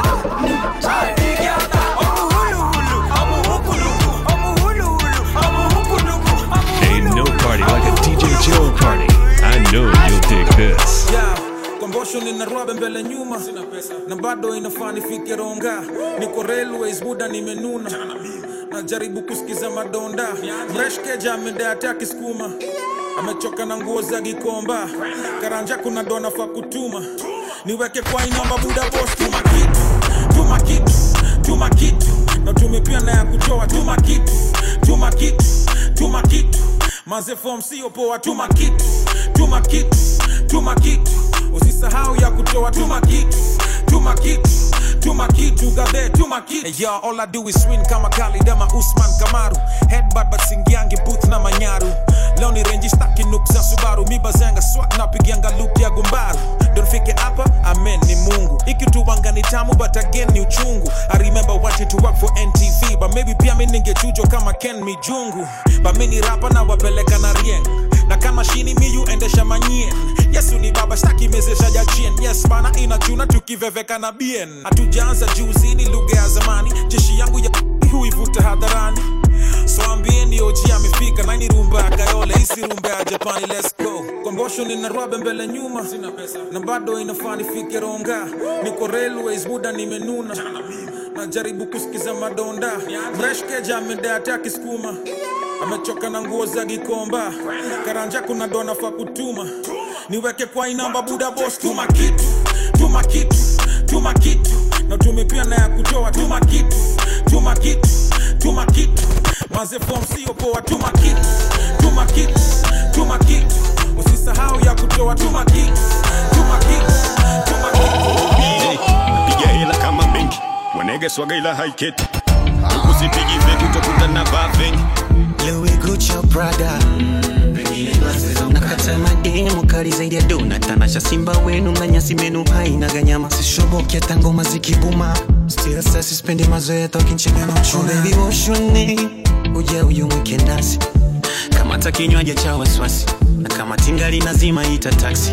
Arigada, Amuhulu, Amuhulu, Amuhulu, Amuhulu. Ain't no party like a D J Joe party. I know you'll dig this. Yeah, kombosho nina rwabe mbele nyuma, na bado inafani fike ronga. Niko railways buda nimenuna, najaribu kusikiza madonda. Fresh keja amende ataki skuma, amechoka na nguo za gikomba. Karanja kuna dona fa kutuma, niweke kwa inamba buda boss. Tuma kitu, tuma kitu, tuma kitu, na tumepia na ya kutoa. Tuma kitu, tuma kitu, tuma kitu, maze form sio poa. Tuma kitu, tuma kitu, tuma kitu, usisahau ya kutoa. Tuma kitu, tuma kitu, tuma kitu, gabe tuma kitu. Hey y'all, all I do is swing kama Khalid ama Usman Kamaru. Headbutt but singiangi booth na manyaru. Leo ni range staki nuk za Subaru. Mi bazanga swat na pigianga loop ya gumbaru. Don't fake it hapa, amen ni Mungu. Iki tuwanga ni tamu but again ni uchungu. I remember watching to work for N T V, but maybe pia mi ningechujo kama Ken Mijungu. But mi ni rapa na wapeleka na rieng, na kama shini mi yu endesha manyien. Yesu ni baba staki mezesha jachien. Yes mana inachuna tukiveveka na bien. Atujaanza juzi ni lugha ya zamani, jeshi yangu ya huivuta hadharani. So ambieni O G amefika, na ni rumba ya Kayole, isi rumba ya Japani, let's go. Kombosho nina rwabe mbele nyuma, na bado inafani fike ronga. Niko railways buda nimenuna, najaribu kusikiza madonda. Fresh keja amende ataki skuma, amechoka na nguo za gikomba. Karanja kuna dona fa kutuma, niweke kwa inamba buda boss. Tuma kitu, tuma kitu, tuma kitu, na tumepia na ya kutoa. Tuma kitu, tuma kitu, tuma kitu, maze form sio poa. Tuma kitu, tuma kitu, tuma kitu, usisahau ya kutoa. Tuma kitu, tuma kitu, tuma kitu. Piga hela kama benki, wanege swaga ila haiketi. Usipigi feki utakuta na baveng. Louis Gucci Prada, nakata mademu kali zaidi ya dona. Tanasha simba wenu mnanyasi menu haina ganyama. Sishoboki hata ngoma zikibuma, still sasa sispendi mazoea tokinchega na uchuna. Oh baby woshone, uja uyu mwike nasi, kama takinywaje cha waswasi, na kama tingali nazima ita taxi.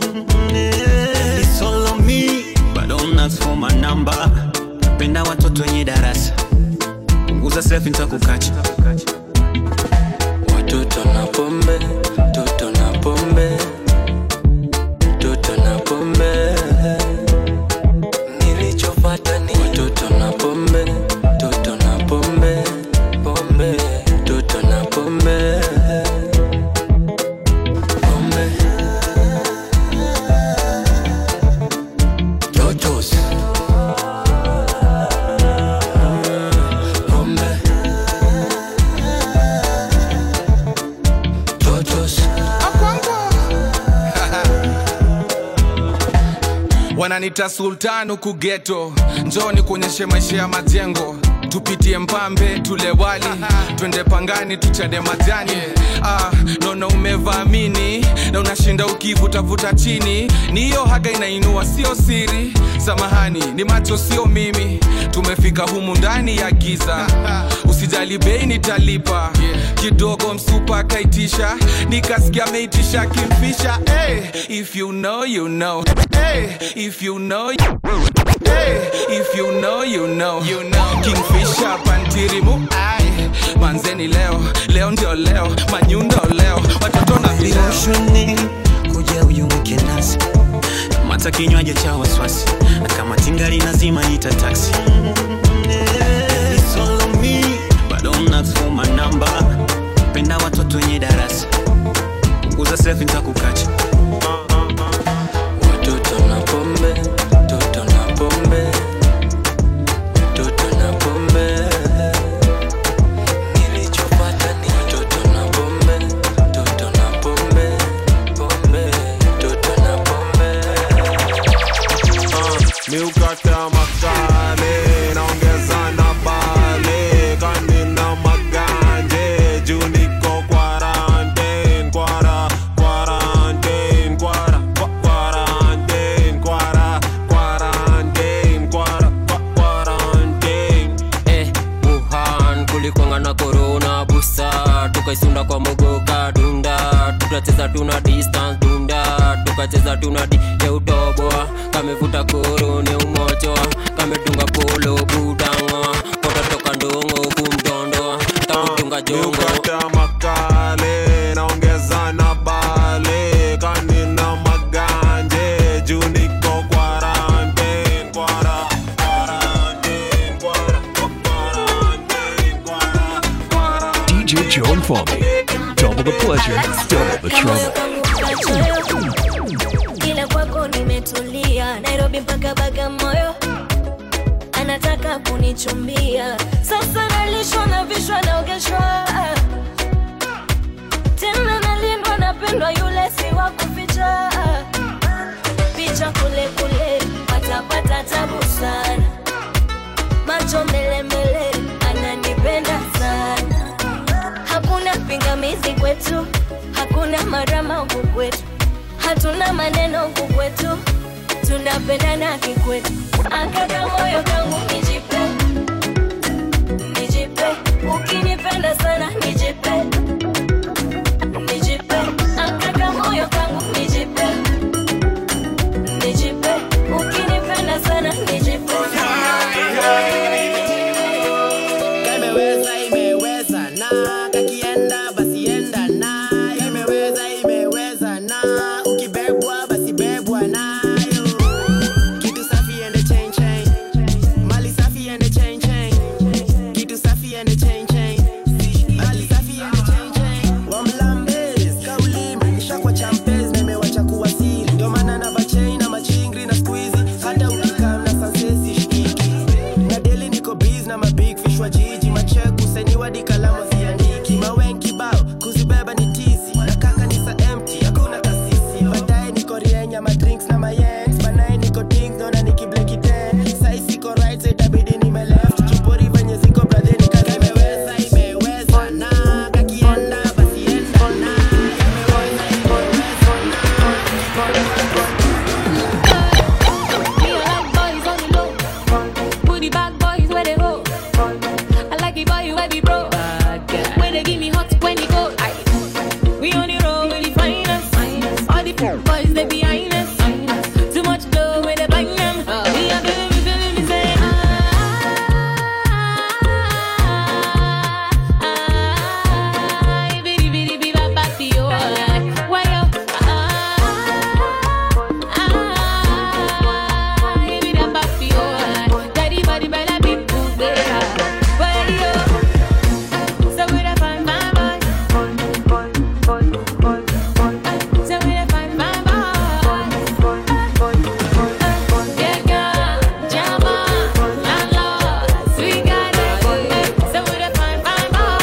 It's all on me, but don't ask for my number. Penda watoto wenye darasa, punguza selfie nitakukacha. Watoto na pombe, toto na pombe, toto na pombe. Nilichopata ni watoto na pombe, toto na pombe, pombe, toto na pombe, pombe. Totos. Wananita sultan huku ghetto, njoo nikuonyeshe maisha ya majengo. tupitie Mpambe tule wali, twende Pangani tuchade majani. Ah, naona umevaamini na unashinda ukivuta vuta chini, ni hiyo haga inainua sio siri. Samahani ni macho sio mimi, tumefika humu ndani ya giza. Usijali bei nitalipa, kidogo msupa kaitisha, nikasikia meitisha kimfisha. Hey, if you know you know. Hey, if you know you Hey, if you know you know, you know. Kingfisher pantirimu ai, manzeni leo, leo ndio leo, manyundo leo, watoto na video. Kuja uyumuke nasi, mata kinywaji cha waswasi, kama tingali nazima ita taxi. It's all on me, but don't ask for my number. Penda watoto wenye darasa, punguza selfie nitakukacha. Watoto na pombe, toto na pombe, toto na pombe. Nilichopata ni toto na pombe, toto na pombe, pombe, toto na pombe. Mi ukata makale, naongeza na bale, kanina maganje, juu niko quarantine, kwara, quarantine, kwara, quarantine, kwara, quarantine, kwara, quarantine. Eh, Wuhan kulikwanga na corona busa, tukaisunda kwa mogoka dunda, tukacheza tuna distance dunda, tukacheza tuna di ya utoboa, kamevuta korone umochoa, kametunga polo budangoa, kota toka ndongo kumdondoa, takutunga jongo. Ukata makale, naongeza na bale, kanina maganje, juu niko quarantine, kwara, quarantine, kwara, quarantine, kwara, kwara. D J Joe and Falmy. Double the pleasure, double the trouble. Kila kwako nimetulia, Nairobi mpaka Bagamoyo, anataka kunichumbia. Sasa nalishwa na vishwa naogeshwa, tena nalindwa napendwa, yule si wa kuficha. Picha kule kule, watapata tabu sana, macho mbele mbele, ananipenda sana. Hakuna pingamizi kwetu, hakuna marama huku kwetu, hatuna maneno huku kwetu, tunapendana kikwetu. Akaka moyo kangu nijipe, nijipe, ukinipenda sana nijipe, nijipe. Akaka moyo kangu nijipe, nijipe, ukinipenda sana nijipe. Imeweza, imeweza na kakienda basi enda na, imeweza, imeweza na ukibebwa basi bebwa nayo. Kitu safi ende chain chain, mali safi ende chain chain, kitu safi ende chain chain, mali safi ende chain chain. Wamlambez kauli mnisha kwa champez, na imewacha kuwa siri, ndio maana na vachain na machingri na squeezy, hata ukikaa na sansesi shikiki. Na daily niko biz na ma big fish wa jiji, macheku seniwa di kalamu ziandiki, mawenki bao kuzibeba ni tizi, na kaka ni sa empty hakuna kasisi. Baadaye niko rienya ma drinks na ma yens, banaye niko dings dona nikibleki ten. Sai siko right so itabidi nime left, kipori venye ziko brother nika imeweza, imeweza na kakienda basi enda na, imeweza, imeweza na. Me I like boys on the low, booty bag boys where they go. I like the boy where we bro, where they give me hot when he go. We on the road with the finest, all the boys they behind us. Too much dough where they bang them. We are feeling me, feeling me say ah ah. Bitty bitty bitty bop bop yo, why yo ah ah. Bitty bop bop yo, daddy body bella big booty, why yo. So we da find my boy, so we da find my boy. Yeah, girl, Jama, landlord, sweet guy, so we da find my boy.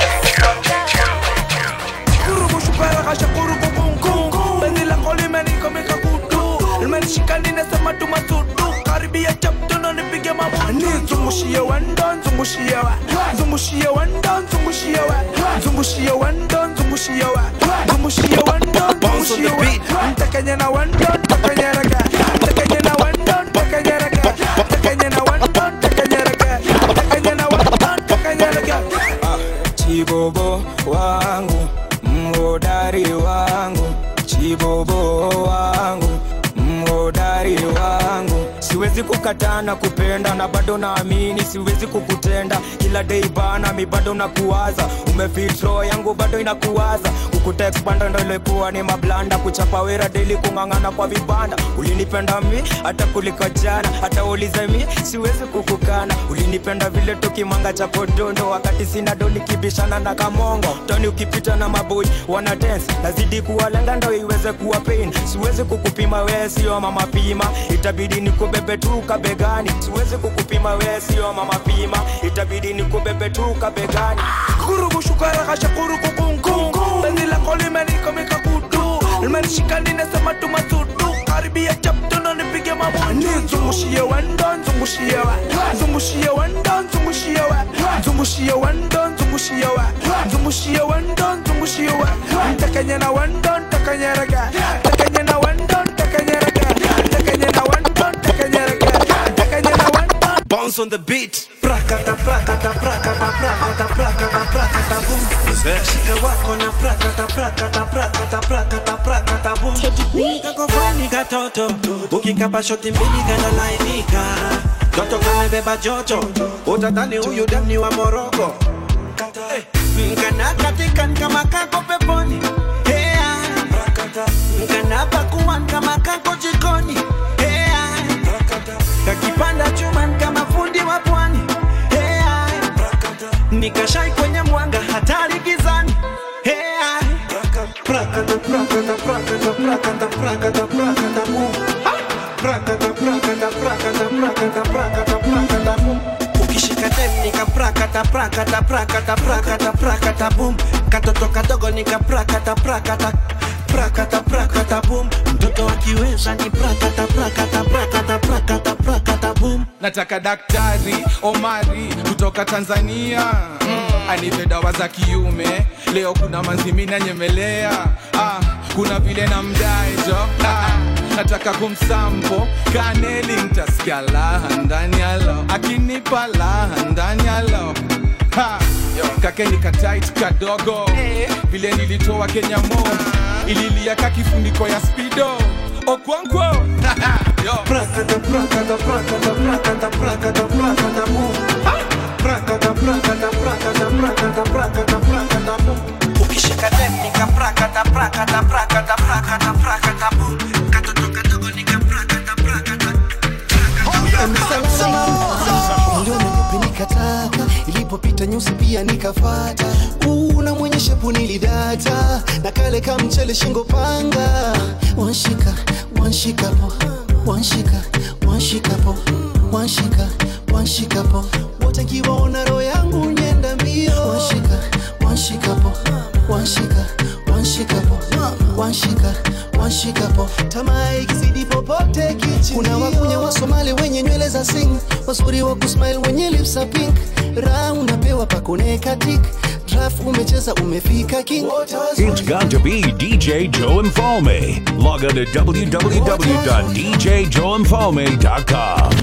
Kurubu shupera kasha kurubu kungu, bezi la koli meni komika kudu, ilmeni shikani nesema tumasudu, karibia chaptu no nipige mamu. Ni zungushie wendon, zungushie wa. Zungushie wendon, zungushie wa. Zungushie wendon, zungushie wa. Zungushie wendon, zungushie wa. Ntakenya na wendon, takenya raga. Takenya na wendon, takenya raga. Takenya na wendon, takenya raga. Takenya na wendon, takenya raga. Chibobo wangu, mhodari wangu. Chibobo wangu, mhodari wangu. Siwezi kukatana kupenda na bado naamini siwezi kukutenda. Kila day bana mi bado nakuwaza. Umefit roho yangu bado inakuwaza. Kukutext banda ndo ilikuwa ni mablanda. Kuchapa wera daily kungangana kwa vibanda. Ulinipenda mi hata kuliko jana. Hata uliza mi siwezi kukukana. Ulinipenda vile tukimanga cha podondo. Wakati sina doni kibishana na kamongo. Toni ukipita na maboy wana dance. Nazidi kuwalenga ndo iweze kuwa pain. Siwezi kukupima wewe sio mama pima. Itabidi nikubebe tu kabegani. Siwezi kukupima wewe sio mama pima. Itabidi nikubebe tu kabegani. Kurubu shukara kasha kuruku kungu. Beni la koli meni komika kudu. Ilmeni shikani nesema tu masudu. Karibia chapto no nipige mamudu. Ni zungushie wendon, zungushie wa. Zungushie wendon, zungushie wa. Zungushie wendon, zungushie wa. Zungushie wendon, zungushie wa. Ntakenya na wendon, takenya raga. Takenya na wendon, takenya raga. Takenya na wendon, takenya raga. Takenya na wendon. Bounce on the beat. Prakata, prakata, prakata, prakata, prakata, prakata, boom. Shika wako na prakata, prakata, prakata, prakata, prakata, boom. Kako fani katoto, ukikapa shoti mbili kana lainika. Joto kamebeba joto, utadhani huyu dem ni wa Morocco. Mkana katikan kama kako peponi. Hea, mkana pakuan kama kako jikoni. Hea, kakipanda chuman kama fundi wa pwani. Hea, nikashai kwenye mwanga hatari gizani. Hea, prakata, prakata, prakata, prakata, prakata, prakata, mu. Prakata, prakata, prakata, prakata, prakata, prakata, mu. Ukishika dem nika prakata, prakata, prakata, prakata, prakata, boom. Katoto kadogo nika prakata, prakata, prakata, prakata, boom. Mtoto akiweza ni prakata, prakata, prakata, prakata, prakata, boom. Nataka daktari Omari kutoka Tanzania, mm. anipe dawa za kiume. Leo kuna manzimina nyemelea, ah, kuna vile na mdaejo, ah. Nataka kumsampo kaneli ntasikia laha ndani ya lo. Akinipa laha ndani ya lo, ha. Kake nika tight kadogo, vile nilitoa Kenya mo. Ililia kakifuniko ya speedo Okwankwo. Yo. Prakata, prakata, prakata, prakata, prakata, prakata, boom. Prakata, prakata, prakata, prakata, prakata, prakata, boom. Ukishika dem nika prakata, prakata, prakata, prakata, prakata, boom. Katoto kadogo nika prakata, prakata, prakata. Ndio nikataka ilipopita nyusi pia nikafata. Una mwenye shepu nilidata na kale kama mchele shingo panga. Wanshika, wanshika po, wanshika, wanshika po, wanshika, wanshika po. Wote kiwaona roho yangu nyenda mbio. Wanshika, wanshika po, wanshika, wanshika po, wanshika, wanshika po. Tamaa ikizidi popote kichi. Kuna wakunya wa Somali wenye nywele za sing, wazuri wa kusmile wenye lips are pink. Raha unapewa pakoneka tik. Draft umecheza umefika king. It's got to be D J Joe Mfalme. Log on to w w w dot d j joe mfalme dot com.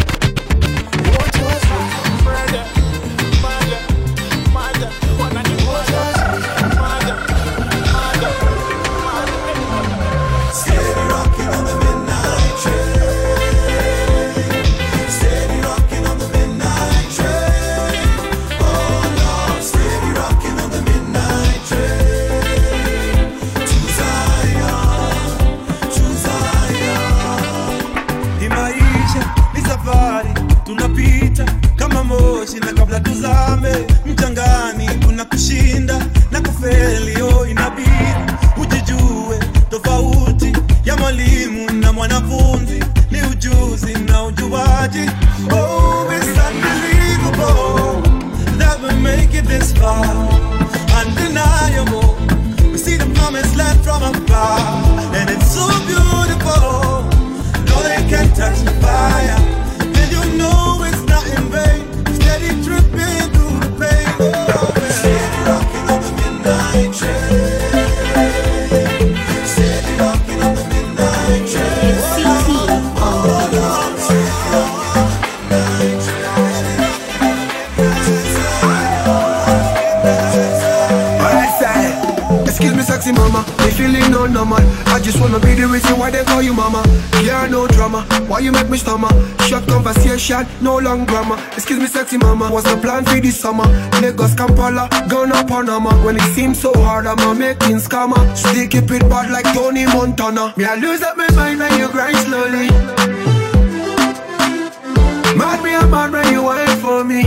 Na kabla tuzame mchangani kuna kushinda na kufeli. Oh, inabidi ujijue tofauti ya mwalimu na mwanafunzi ni ujuzi na ujuaji. Oh, it's unbelievable that we make it this far. Undeniable, we see the promised land from afar, and it's so beautiful. No, they can't touch the fire, and you know it's man. I just wanna be the reason why they call you mama. Yeah, no drama, why you make me stammer? Short conversation, no long grammar. Excuse me sexy mama, what's the plan for this summer? Lagos, Kampala, Ghana, Panama. When it seems so hard, I'm a making scammer. Still keep it bad like Tony Montana. Me I lose up my mind when you grind slowly. Mad me, I'm mad when you wait for me.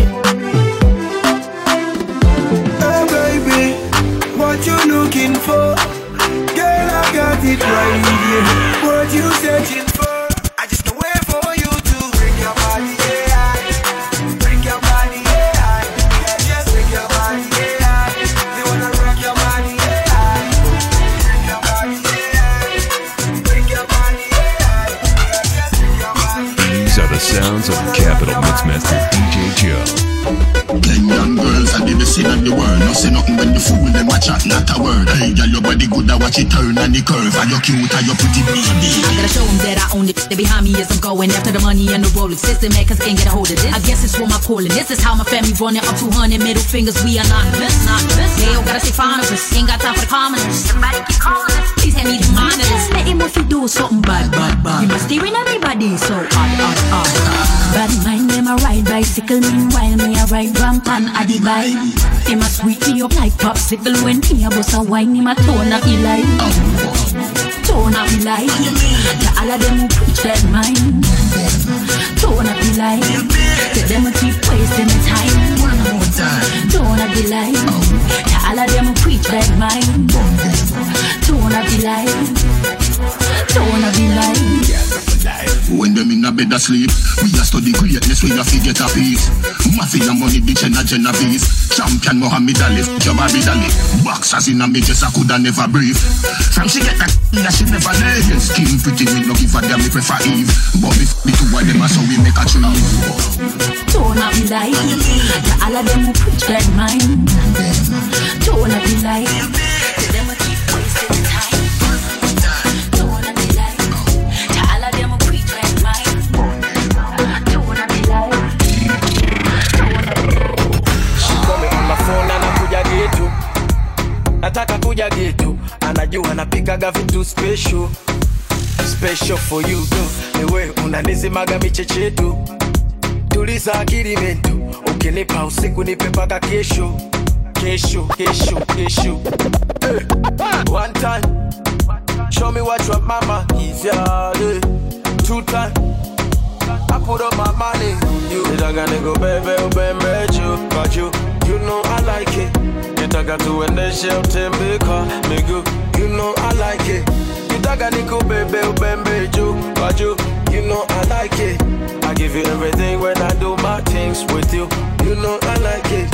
Hey baby, what you looking for? Girl, I got it right here. What you searching for? I just can't wait for you to bring your body, yeah. Bring your body, yeah. Just bring your body, yeah. They wanna rock your body, yeah. Bring your body, yeah. Bring your body, yeah. Just bring your body. These are the sounds of Capital Mixmaster D J Joe. Kenyan girls are the best in the world. No say nothing when you fool them a chat, not a word. Hey, girl, your body good, I watch it turn and the curve. Are you cute, are you pretty baby? I gotta show them that I own it. They behind me as I'm going after the money and the Rolex. System man, cause can't get a hold of this. I guess it's for my calling. This is how my family running up two hundred middle fingers. We are not this, not this. They all gotta stay fond of us. Ain't got time for the commoners. Somebody keep calling us. Please hand me the monitors. Let him if you do something bad, bad, bad. You must steering everybody so hard, hard, hard. Bad mind them a ride bicycle. Meanwhile me a ride rampant at the bike. Him a sweet me up like popsicle. When me a bust a wine, him a tone up he like. Tone up he like. To all of them who preach that mind. Tone up he like. To them who keep wasting the time. One more time. Tone up he like. To all of them who preach that mind. Tone up he like. Tone up he like. When them in a bed asleep, we a study greatness, we a forget a piece. Mafia money, bitch and a Genovese. Champion Muhammad Ali, your Bobby Dali. Boxers in a me just I coulda never breathe. From she get that, yeah, she never leave. Skin pretty, me no give a damn, me prefer Eve. But we f*** the two of them, so we make a choose. Tone up the light. To all of them who preach that mind. Tone up the light. To them who keep wasting the time. Tone up the light. To all of them who preach that mind. Tone up the light. She call me on my phone and nakuja getu. Nataka kuja getu. Anajua napikaga vitu special. Special for you too. Ewe unanizimaga michechetu. Tuliza akili mentu. Ukinipa usiku nipe paka kesho. Kesho, kesho, kesho. Hey. One time, show me what your mama is, yeah. Two time, I put up my money. You nitaka niko bebe ubembe you, but you, you know I like it. Nitaka tuendeshe utembeka miguu, you know I like it. Nitaka niko bebe ubembe you, but you, you know I like it. I give you everything when I do my things with you, you know I like it.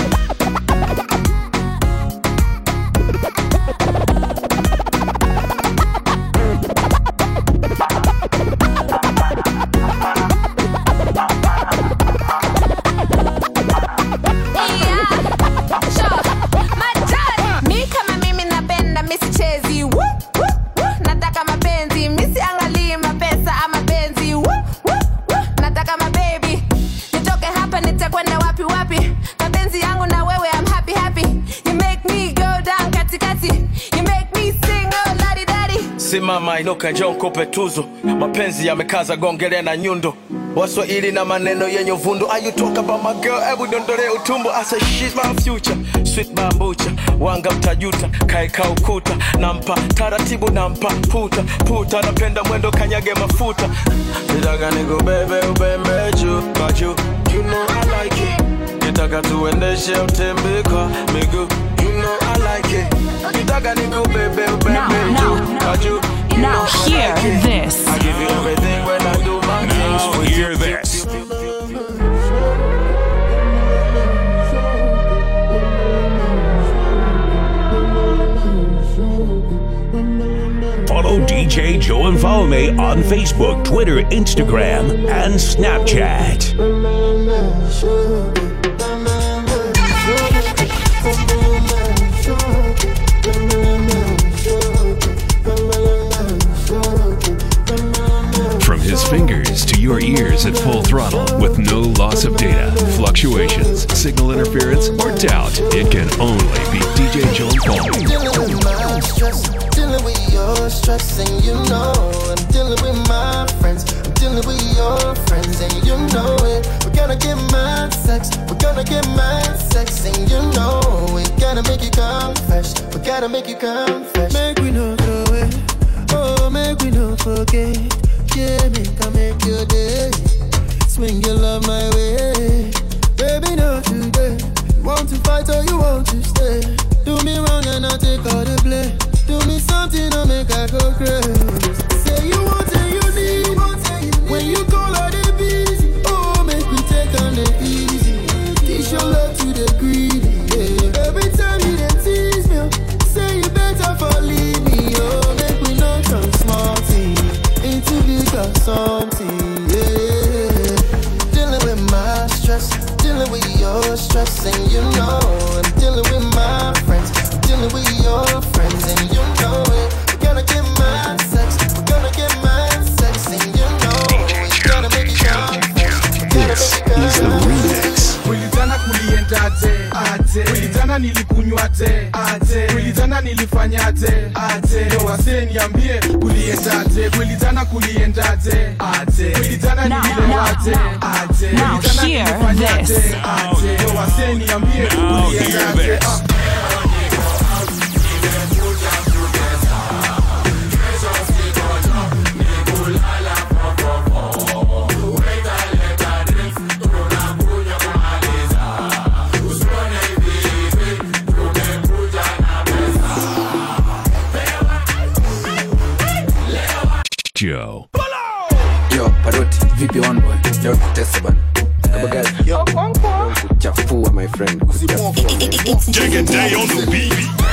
Simama inuka njoo nikupe tuzo. Mapenzi yamekaza gongele na nyundo. Waswahili na maneno yenye uvundo. Are you talk about my girl? Ebu dondole utumbo. I say she's my future. Sweet bambucha. Wanga mtajuta. Kaika ukuta. Nampa taratibu nampa puta. Puta napenda mwendo kanyage mafuta. Nitaka niko bebe ubembe juu. But you, you know I like it. Nitaka tuendeshe utembeka miguu. You know I like it. Nitaka niko bebe ubembe juu. But you, you Now know hear I like it. this. I give you everything when I do my Now things. hear this. Follow D J Joe and follow me on Facebook, Twitter, Instagram, and Snapchat. From his fingers to your ears at full throttle with no loss of data, fluctuations, signal interference, or doubt, it can only be D J Joe and Paul. dealing with your stress, and you know I'm dealing with my friends. I'm dealing with your friends, and you know it. We're gonna get mad sex. We're gonna get mad sex, and you know we gotta make you confess. We gotta make you confess. Make we no throw it. Oh, make we no forget. Yeah, make I make your day. Swing your love my way. Baby, not today. You want to fight or you want to stay? Do me wrong and I'll take all the blame. Do me something to make I go crazy. Say you want and you need. When you call all the busy. Oh, make me take on the easy. Teach your love to the greedy. Yeah. Every time you then tease me, say you better for leave me. Oh, make me not turn small thing into big or something. Yeah. Dealing with my stress, dealing with your stress, and you know I'm dealing with my friends. I'm dealing with your friends, and you know it. We're gonna get mad sex. We're gonna get mad sex, and you know we gotta make it confess. This is the remix. Kulitana kulienda ate ate kulitana nilikunywa ate ate kulitana nilifanya ate ate leo wase niambie kulienda ate kulitana kulienda ate ate kulitana nililewa ate ate kulitana nilifanya ate ate leo wase niambie kulienda ate. Joe. Yo, Paroti, vipi one boy? Yo, Tessaban. Kabagazi. Yo, Kwankwa. Kuchafua, my friend. Kuchafua. Take a day on the beat.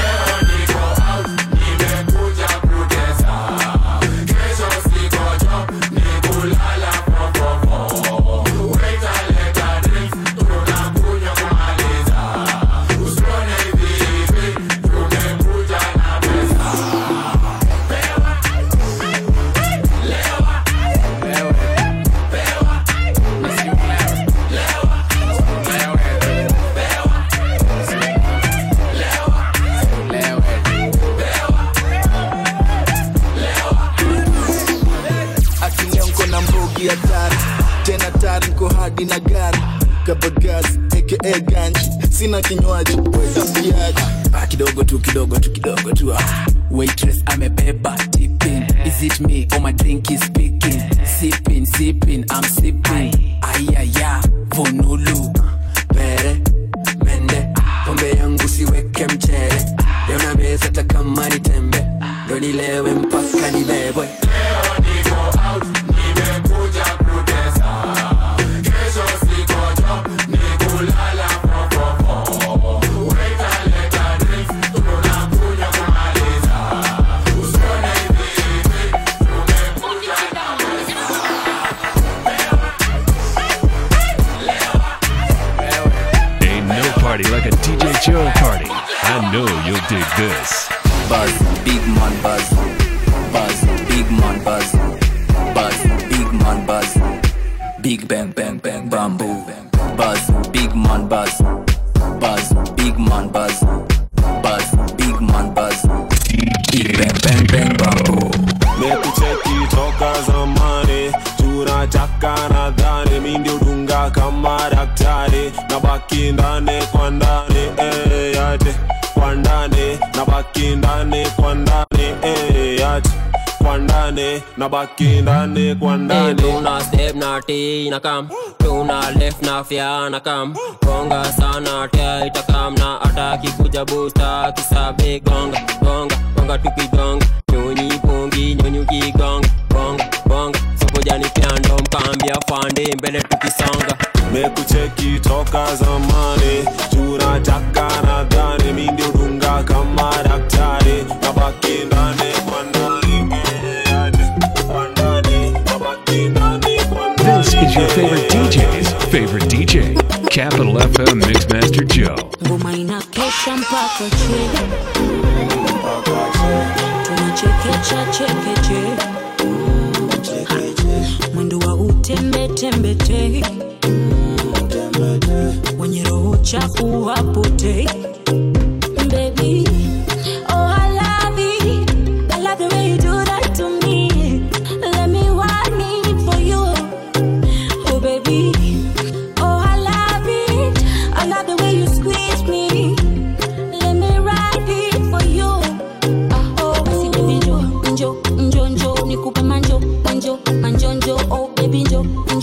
Tena tari nko hadi na gari Kabagazi, aka ganji Sina kinywaji, weza mbiaji Ah, kidogo tu, kidogo tu, kidogo tu ah. Waitress, amebeba, tipping. Is it me or my drink is speaking? Sipping, sipping, I'm sipping. Ayaya, vonulu Pere, mende Pombe yangu siweke mchere Leo na meza takama ni tembe Ndo nilewe mpaka nibebwe. Leo niko out, nimekuja kutesa. Kesho siko job, nikulala fofofo. Waita leta drinks, tunakunywa kumaliza. Usione hivi hivi, tumekuja na meza. Ain't no party like a D J Joe party. I know you'll dig this. Buzz, big man buzz. Buzz, big man buzz. Buzz, big man buzz. Big bang bang bang bamboo. Buzz, big man buzz. Buzz, big man buzz. Buzz, big man buzz. Big bang bang bang bamboo. Mekucheki toka zamani, tunataka nadhani mimi ndio dunga kama daktari, nabaki ndani kwa ndani eh yate, kwa ndani nabaki ndani kwa ndani eh yate, kwa ndani nabaki ndani kwa ndani. Tuna step na T na kam, tuna left na fya na kam, gonga sana tia itakam na ataki kuja booster kisabe gonga gonga gonga tukigonga nyonyi pongi nyonyi kigonga gonga gonga sokojani piando mkambia fande mbele tukisonga. Mekucheki toka zamani, tunataka nadhani mimi ndio dunga kama daktari, nabaki ndani kwa ndani eh yate, kwa ndani nabaki ndani kwa ndani. This is your favorite D J's favorite D J, Capital F M Mixmaster Joe. Ngoma inakesha mpaka che, tunachekecha chekeche, mwendo wa utembe tembe te, wenye roho chafu hapote. Baby, oh I love it,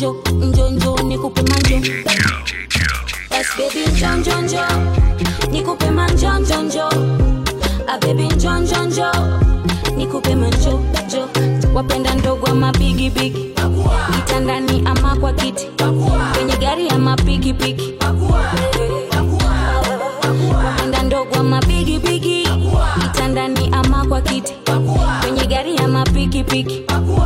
njo njo njo nikupe manjo. Yes baby njo njo njo nikupe manjo njo njo. Ah baby njo njo njo nikupe manjo njo. Wapenda ndogo ama bigi bigi, kitandani ama kwa kiti, kwenye gari ama piki piki. Wapenda ndogo ama bigi bigi, kitandani ama kwa kiti, kwenye gari ama piki piki.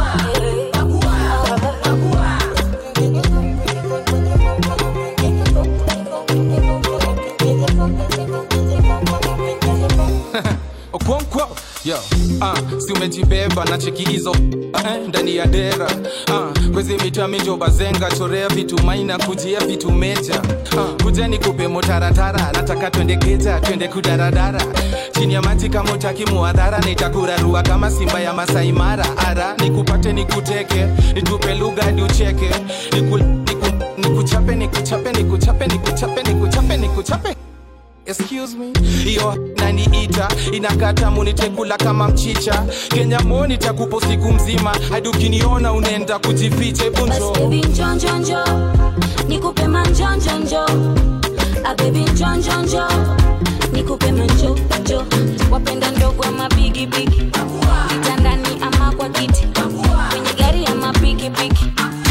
Okonkwo, yo, ah, si umejibeba na cheki hizo eh, ndani ya dera ah, kwezi mita minjo bazenga chorea vitu maina kujia vitu meja ah, kuja nikupe motaratara nataka twende geja twende kudaradara chini ya maji kama utaki muadhara nitakurarua kama simba ya Masai Mara ara nikupate nikuteke nitupe lugha hadi ucheke niku, niku, nikuchape nikuchape nikuchape nikuchape nikuchape nikuchape. Excuse me, iyo nani ita inakata munitekula kama mchicha Kenya moni takupo siku mzima hadi ukiniona unaenda kujifiche bunjo. Baby njo njo njo nikupe manjo njo njo. Ah baby njo njo njo nikupe manjo njo. Wapenda ndogo ama bigi bigi, kitandani ama kwa kiti, kwenye gari ama piki piki.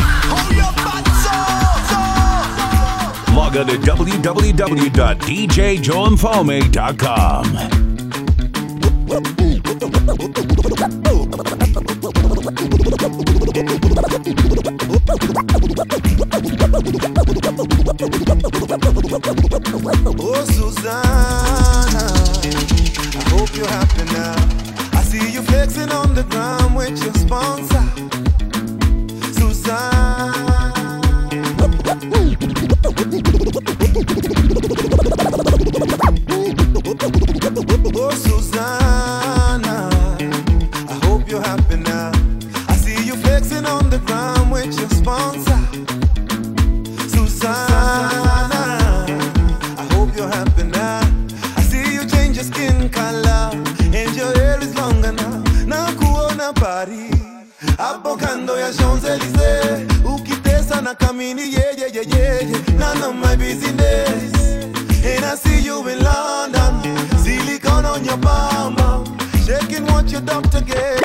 Log on to w w w dot d j joe mfalme dot com. Oh Susanna, I hope you're happy now. I see you flexing on the ground with your sponsor, Susanna. Oh Susanna, I hope you're happy now. I see you flexing on the ground with your sponsor, Susanna. I hope you're happy now. I see you change your skin color and your hair is longer now. Na kuona pari hapo kando ya Champs-Élysées, ukitesa na kamini yeah yeah yeah yeah. None of my business. And I see you in London, silicone on your bum bum, shaking what your doctor gave.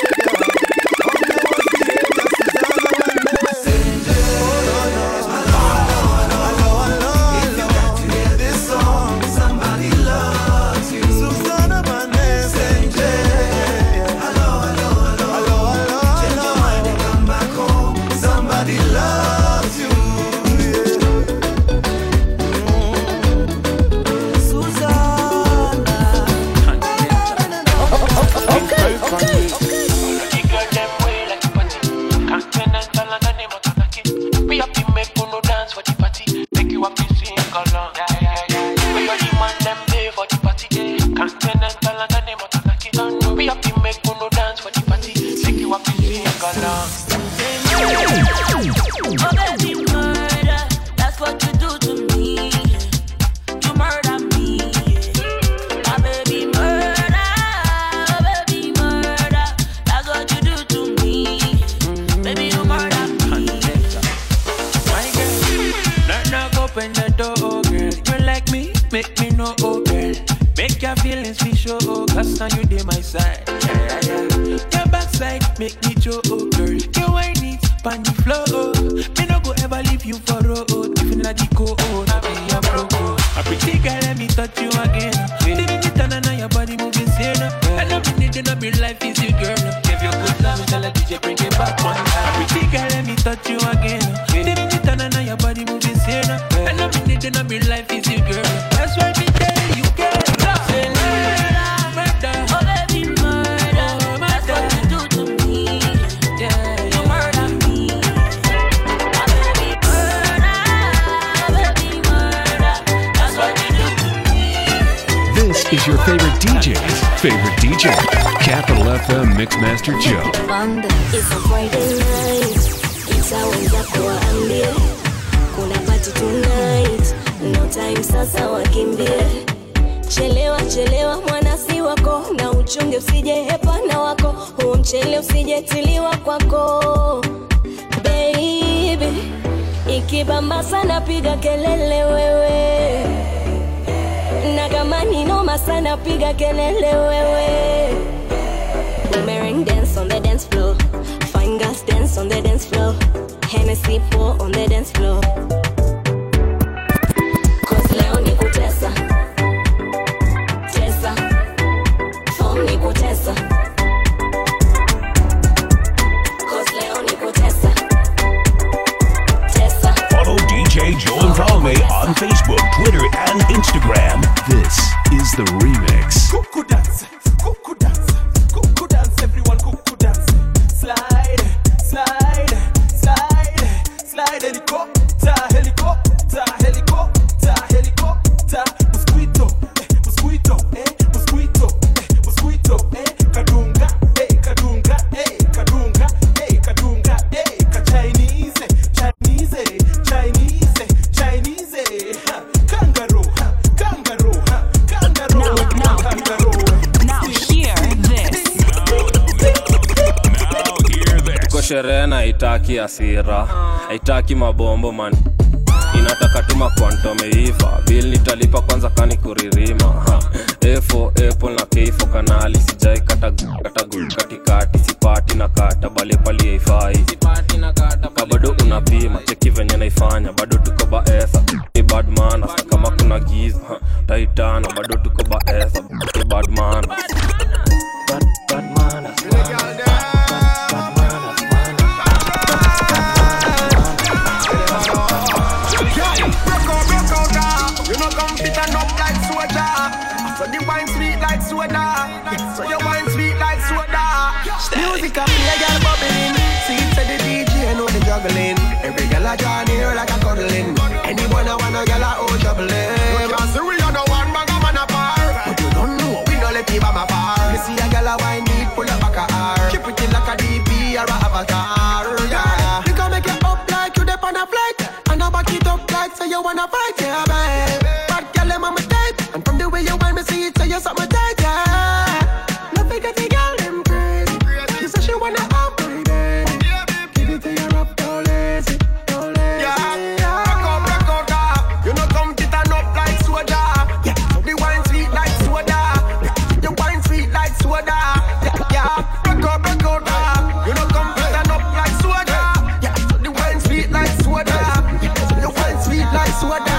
Is your favorite D J's favorite D J, Capital F M Mixmaster Joe. It's a Friday night, itaweza kuwaambie kuna party tonight, no time sasa wakimbie. Chelewa chelewa mwana si wako, na uchunge usije hepa na wako, huo mchele usije tiliwa kwako. Baby, Ikibamba sana piga kelele wewe, na kama ni noma sana piga kelele wewe. Boomerang dance on the dance floor, fine girls dance on the dance floor, Hennessy pour on the dance floor. Cause leo ni kutesa, tesa, form ni kutesa. Cause leo ni kutesa, tesa. Follow D J Joe and Falme on Facebook, Twitter, and Instagram. This is the remix. Cuckoo dance, cuckoo dance, cuckoo dance, everyone cuckoo dance. Slide, slide, slide, slide, helicopter, helicopter, helicopter, helicopter. Mosquito, eh, mosquito, eh, mosquito, eh, mosquito, eh, kadunga, eh, kadunga, eh, kadunga, eh, kadunga, eh, ka Chinese, Chinese, Chinese, Chinese, ha, kangaroo, ha, kangaroo, ha, kangaroo, kangaroo. Now hear this. Tuko sherehe na haitaki hasira, haitaki mabombo man, inataka tuma kwanto meiva. Bill nitalipa kwanza kani kuririma ha. A for apple na K for kanali, sijai kata kata gul katikati, sipati na kata bale pali haifai, sipati na kata kabado unapima cheki venye naifanya, bado tuko baesa e bad man. Hata kama kuna giza ha, taitana bado tuko baesa e bad man, bad bad man. So the wine sweet like soda, so your wine sweet like soda. Music up here, girl bubbling. See it to the D J, know the juggling. Every girl I draw near like a cuddling. Anyone I want a girl I owe doubling. Because we are the one bag of man apart. But you don't know, we don't let you by my bar. You see a girl I wine need, pull up back a R. Keep it in like a D P or a avatar. Yeah, we can make it up like you dip on a flight, and I back it up like so you wanna fight, yeah, babe. Bad girl, I'm my type, and from the way you want me see it, so you're something tight, yeah. Love it, get the girl them crazy. You say she wanna upgrade it. Give it to your up, don't lazy, don't lazy. Yeah, break out, break out, da. You know come fit and up like soda. Yeah, so the wine sweet like soda. Yeah, your wine sweet like soda. Yeah, yeah, break out, break out, da. You know come fit and up like soda. Yeah, so the wine sweet like soda. Yeah, so your wine sweet like soda.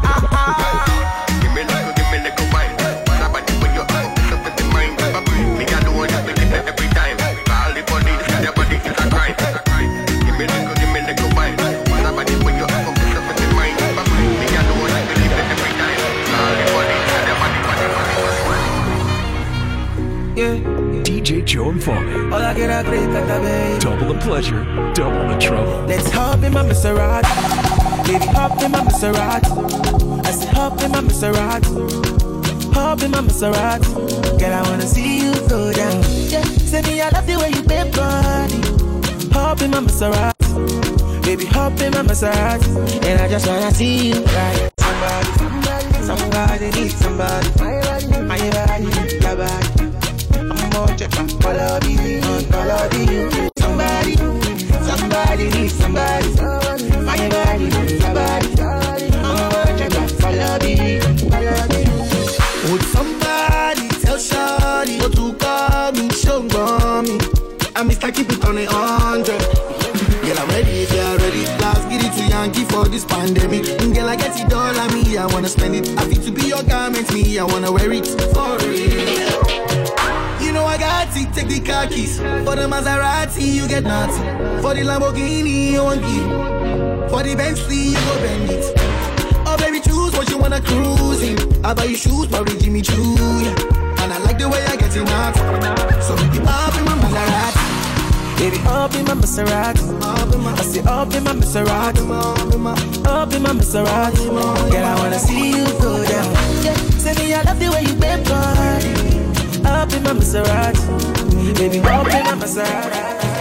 D J Joe and Falme. Double the pleasure, double the trouble. Let's hop in my Maserati. Baby, hop in my Maserati. I said hop in my Maserati. Hop in my Maserati. Girl, I wanna see you go down. Yeah, say me I love the way you bend body. Hop in my Maserati. Baby, hop in my Maserati. And I just wanna see you right. Somebody, somebody, somebody needs somebody. My body, my body, your body. Follow me, follow me. Somebody, somebody needs somebody. My body, somebody. Follow me, follow me. Would somebody tell Shawty what to call me, show me? I miss I keep it on a hundred. Girl, I'm ready if you're ready. Last get it to Yankee for this pandemic. Girl, I get it all on me, I wanna spend it. I feel to be your garment, me, I wanna wear it for real. You know I got it, take the car keys. For the Maserati, you get nothing. For the Lamborghini, you won't give. For the Bentley, you go bend it. Oh baby, choose what you wanna cruise in. I buy you shoes, probably Jimmy Choo, yeah. And I like the way I get it out. So baby, up in my Maserati. Baby, up in my Maserati. I say up in my Maserati. Up in my Maserati. Girl, I wanna see you go down. Yeah, say me I love the way you bend body. Up in my Maserati. Baby, up in my Maserati.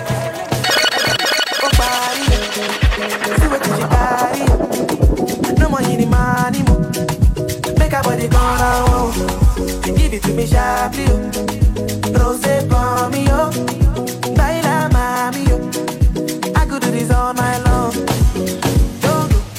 Oh, body. See what you body. No more any money, more. Make a body go now. Give it to me sharply. Rose for me, oh. Baila, mami, oh. I could do this all night long. Don't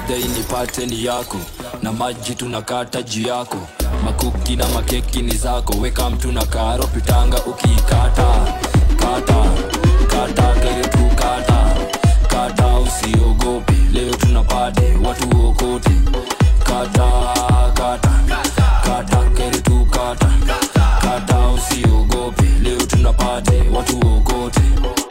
birthday nipate ni yako, na maji tunakata juu yako, makuki na makeki ni zako, weka mtu na karo pitanga ukikata kata kata kere tu kata kata, usiogope leo tunapate watu okote, kata kata kata kere tu kata kata, usiogope leo tunapate watu okote.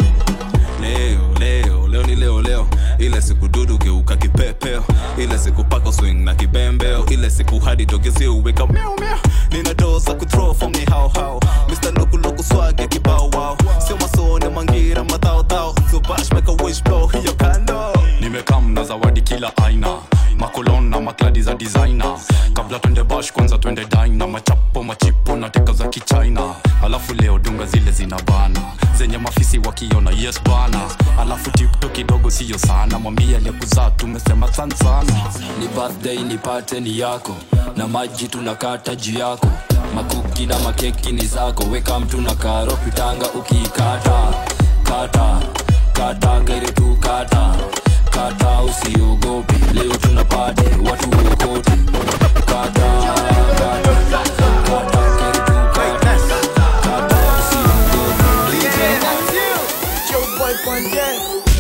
Leo, leo, leo ni leo leo, ile siku dudu geuka kipepeo, ile siku pako swing na kibembeo, ile siku hadi dogezi uweka meow meow, nina dosa kuthrow for me how how, Mister Loku Loku swag ya kibao wow, sio masone mangira matao tao, so bash make a wish blow hiyo kando. Nimekam na zawadi kila aina, makolon na makladi za designer, kabla twende bash kwanza twende dina, machapo machipo na teka za kichina, alafu leo dunga zile zinabana, zenye mafisi wakiona yes bana, alafu tiktok kidogo siyo sana, mwambie aliyekuzaa tumesema sana sana. Ni birthday nipate ni yako, na maji tunakata juu yako, makuki na makeki ni zako, weka mtu na karo pitanga ukikata kata kata kere tu kata kata, usiogope leo tunapate watu wokote, kata kata kata kere tu kata kata, usiogope. Yeah, that's you. Joe boy Ponte.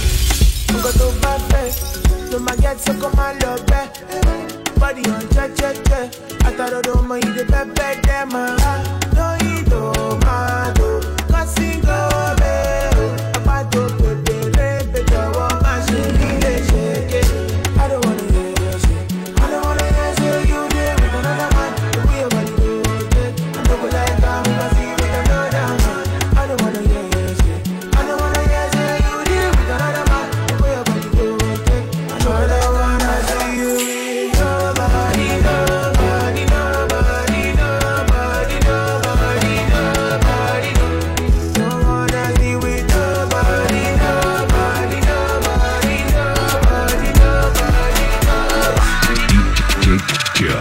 Go to my face. No my get so come my love back. Body on cha cha cha. I thought I don't mind the baby them. No you don't matter. Cause you go there. About to put the baby the one I should be the shake. I don't wanna hear you shit. I don't wanna hear you there with another man. The way your body do it. I don't go like I'm gonna see with another man. I don't wanna hear you shit. I don't wanna hear you there with another man. The way your body do it. I don't wanna see you with nobody, nobody, nobody, nobody, nobody, nobody. Don't wanna see with nobody, nobody, nobody, nobody, nobody, nobody. D J Joe.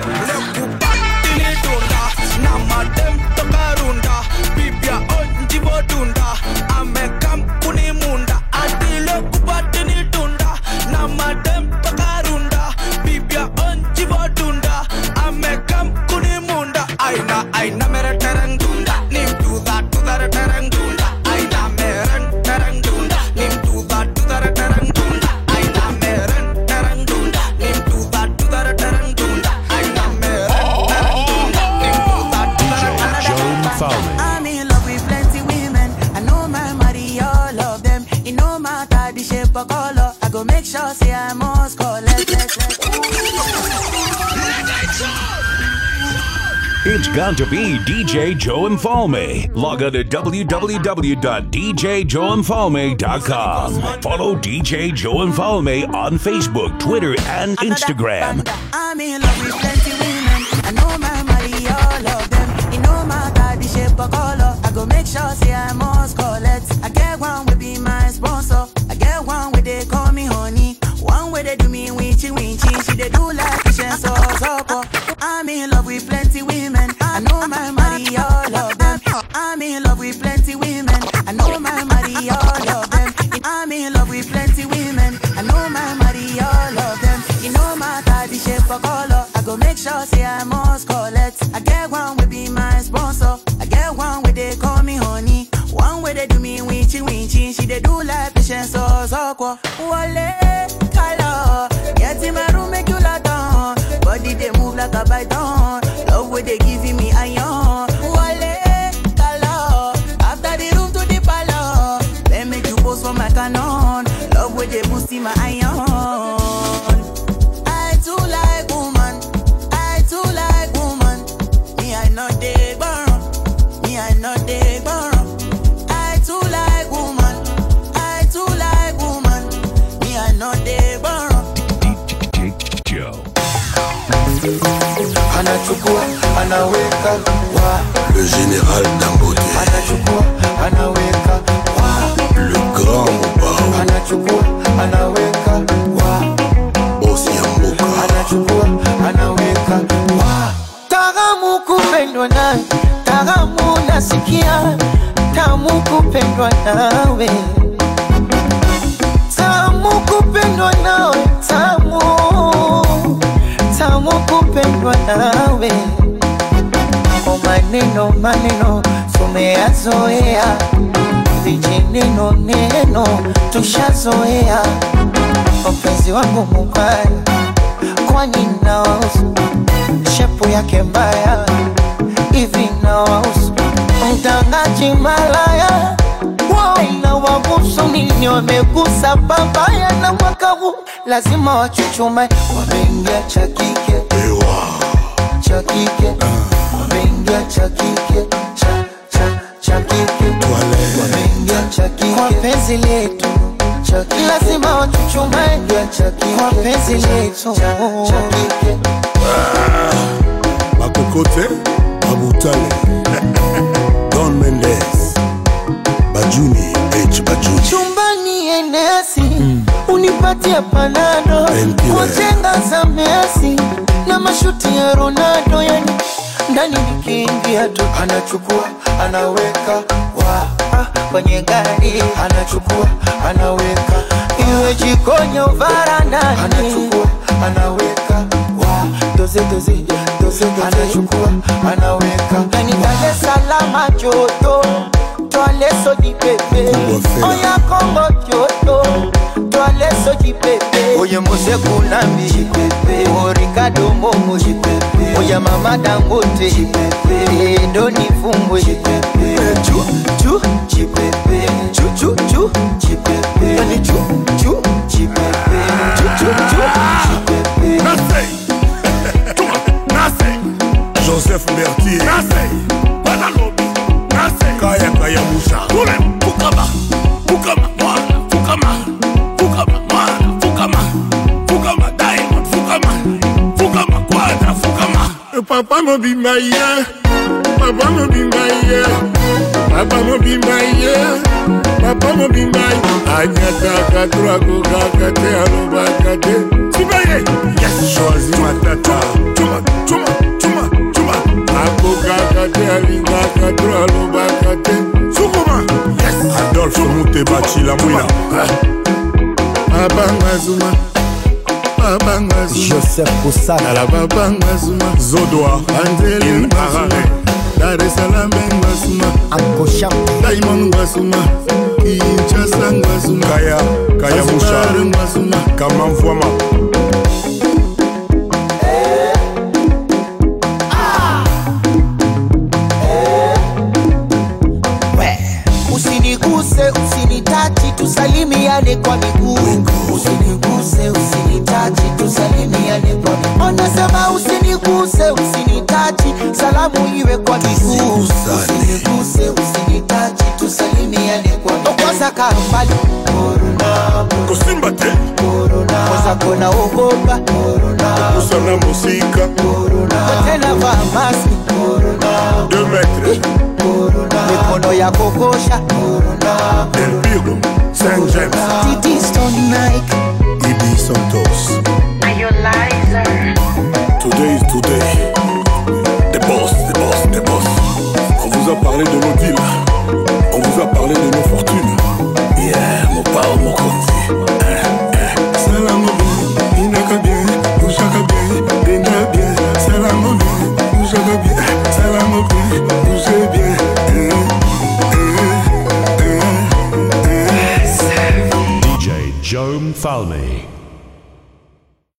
Tinitunda na madem tokarunda, bibia onji bodunda, amekam kunimunda, adile kubatini tunda na madem tokarunda, bibia onji bodunda, amekam kunimunda, aina aina mere terengunda, nim do that to that terengunda, aina mere terengunda, nim do that to that terengunda, aina mere terengunda, nim do that to that terengunda, aina mere terengunda, nim do that to that terengunda. I'm in love with plenty women. I know my money, all of them. It no matter the shape or color. I go make sure say I must call it. It's got to be D J Joe Infalme. Log on to w w w dot d j joe infalme dot com. Follow D J Joe Infalme on Facebook, Twitter, and Instagram. I'm in love with plenty women. I know my money, all of them. It no matter the shape or color. I go make sure say I must call it. I get one will be my sponsor. I get one where they call me honey. One where they do me winchy winchy. She they do like fish and so so. I'm in love with plenty women. I know my money, all of them. I'm in love with plenty women. I know my money, all of them. I'm in love with plenty women. I know my money, all of them. It no matter the shape or color. I go make sure say I must call it. I get one will be my sponsor. I get one where they call me honey. One where they do me winchy winchy. She they do like patience so so. Wale color. Get in my room make you la down. Body they move like a python. Love where they giving me iron. Wale color. After the room to the palace. Then make you post for my canon. Love where they boosting my iron. I too like woman. I too like woman. Me I know they burn. Me I know they burn. I too like woman. I too like woman. Me I know they burn. D J Joe. Anachukua, anaweka wa le général Dangote. Anachukua, anaweka wa le grand Mobao. Anachukua, anaweka wa Osi Mboka. Anachukua, anaweka wa Taramu kupendwa nawe, taramu nasikia, tamu kupendwa nawe, tamu kupendwa nawe, tamu kupendwa nawe. O maneno maneno tumeyazoea, vijineno neno tushazoea. Mpenzi wangu mubaya, kwani nawahusu? Shepu yake mbaya, hivi nawahusu? Mtangaji malaya, wao inawahusu nini? Wamegusa babaya na mwaka huu lazima wachuchume. Wameingia cha kike, cha kike, wameingia cha kike, cha cha cha kike, wameingia cha kike. Kwa penzi letu lazima wachuchume, kwa penzi letu cha kike. Makokote, Mabutale, Don Mendes, Bajuni, H Bajuni. Chumbani enesi, mm. unipatia panado, kujenga za Messi na mashuti ya Ronaldo. Yani ndani nikiingia tu anachukua anaweka wa ah, kwenye gari anachukua anaweka, iwe jikoni au varandani anachukua anaweka wa doze doze doze anachukua anaweka. Yani Dar es Salaam joto toale soji pepe, oya Kongo joto toale soji pepe, oya Mose Kunambi pepe, o Ricardo Momo pepe, oya Mama Dangote pepe, ndo nifungwe pepe, chu chu pepe, chu chu chu pepe, yani chu chu pepe, chu chu chu pepe. Nasei, Nasei, Joseph Berthier, Nasei, Badalobi, Nasei, Kaya Kaya Musha, Tule, Fukama, Fukama, Mwana, Fukama, Fukama, Mwana, Fukama, Fukama, Diamond, Fukama, Fukama, Quadra, Fukama. Papa mo be my yeah, Papa mo be my yeah, Papa mo be my yeah, Papa mo be my. Anyata katrago kakate aloba kate. Sibaye, yes, choisi matata. Chuma, chuma, chuma, chuma. Ako kakate alinga katro aloba kate. Sukuma, yes. Adolphe Moutebachi la mouina. Abanga Zuma, Abanga Zuma. Joseph Koussana la Babanga Zuma. Zodoa, Angele Harare. Dar es Salaam Ngwasuma, Uncle Sham, Diamond Ngwasuma, Kinshasa Ngwasuma, Kaya, Kaya Musha, Ngwasuma, Kamamfwama. Usiniguse, usinitachi, tusalimiane kwa miguu. Usiniguse, usinitachi, tusalimiane kwa miguu. Onasema usiniguse, usinitachi, salamu iwe kwa miguu. Usiniguse, usinitachi, tusalimiane kwa miguu. Okoza kambali, corona, Kosimba te, corona. Koza kona ogopa, corona. Usana musika, corona. Tena vaa maski, corona. Deux mètres, corona. Mikono ya kokosha, corona. Del Piro, Saint James, Titi Stone Nike, Ibi Santos. Are you liar? Today is today. The boss, the boss, the boss. On vous a parlé de nos deals. On vous a parlé de nos fortunes. Yeah, mon pao, mon conti. Salam bien, inaka bien, ushaka bien, dena bien. Salam bien, ushaka bien, salam bien, ushe bien. D J Joe Falme.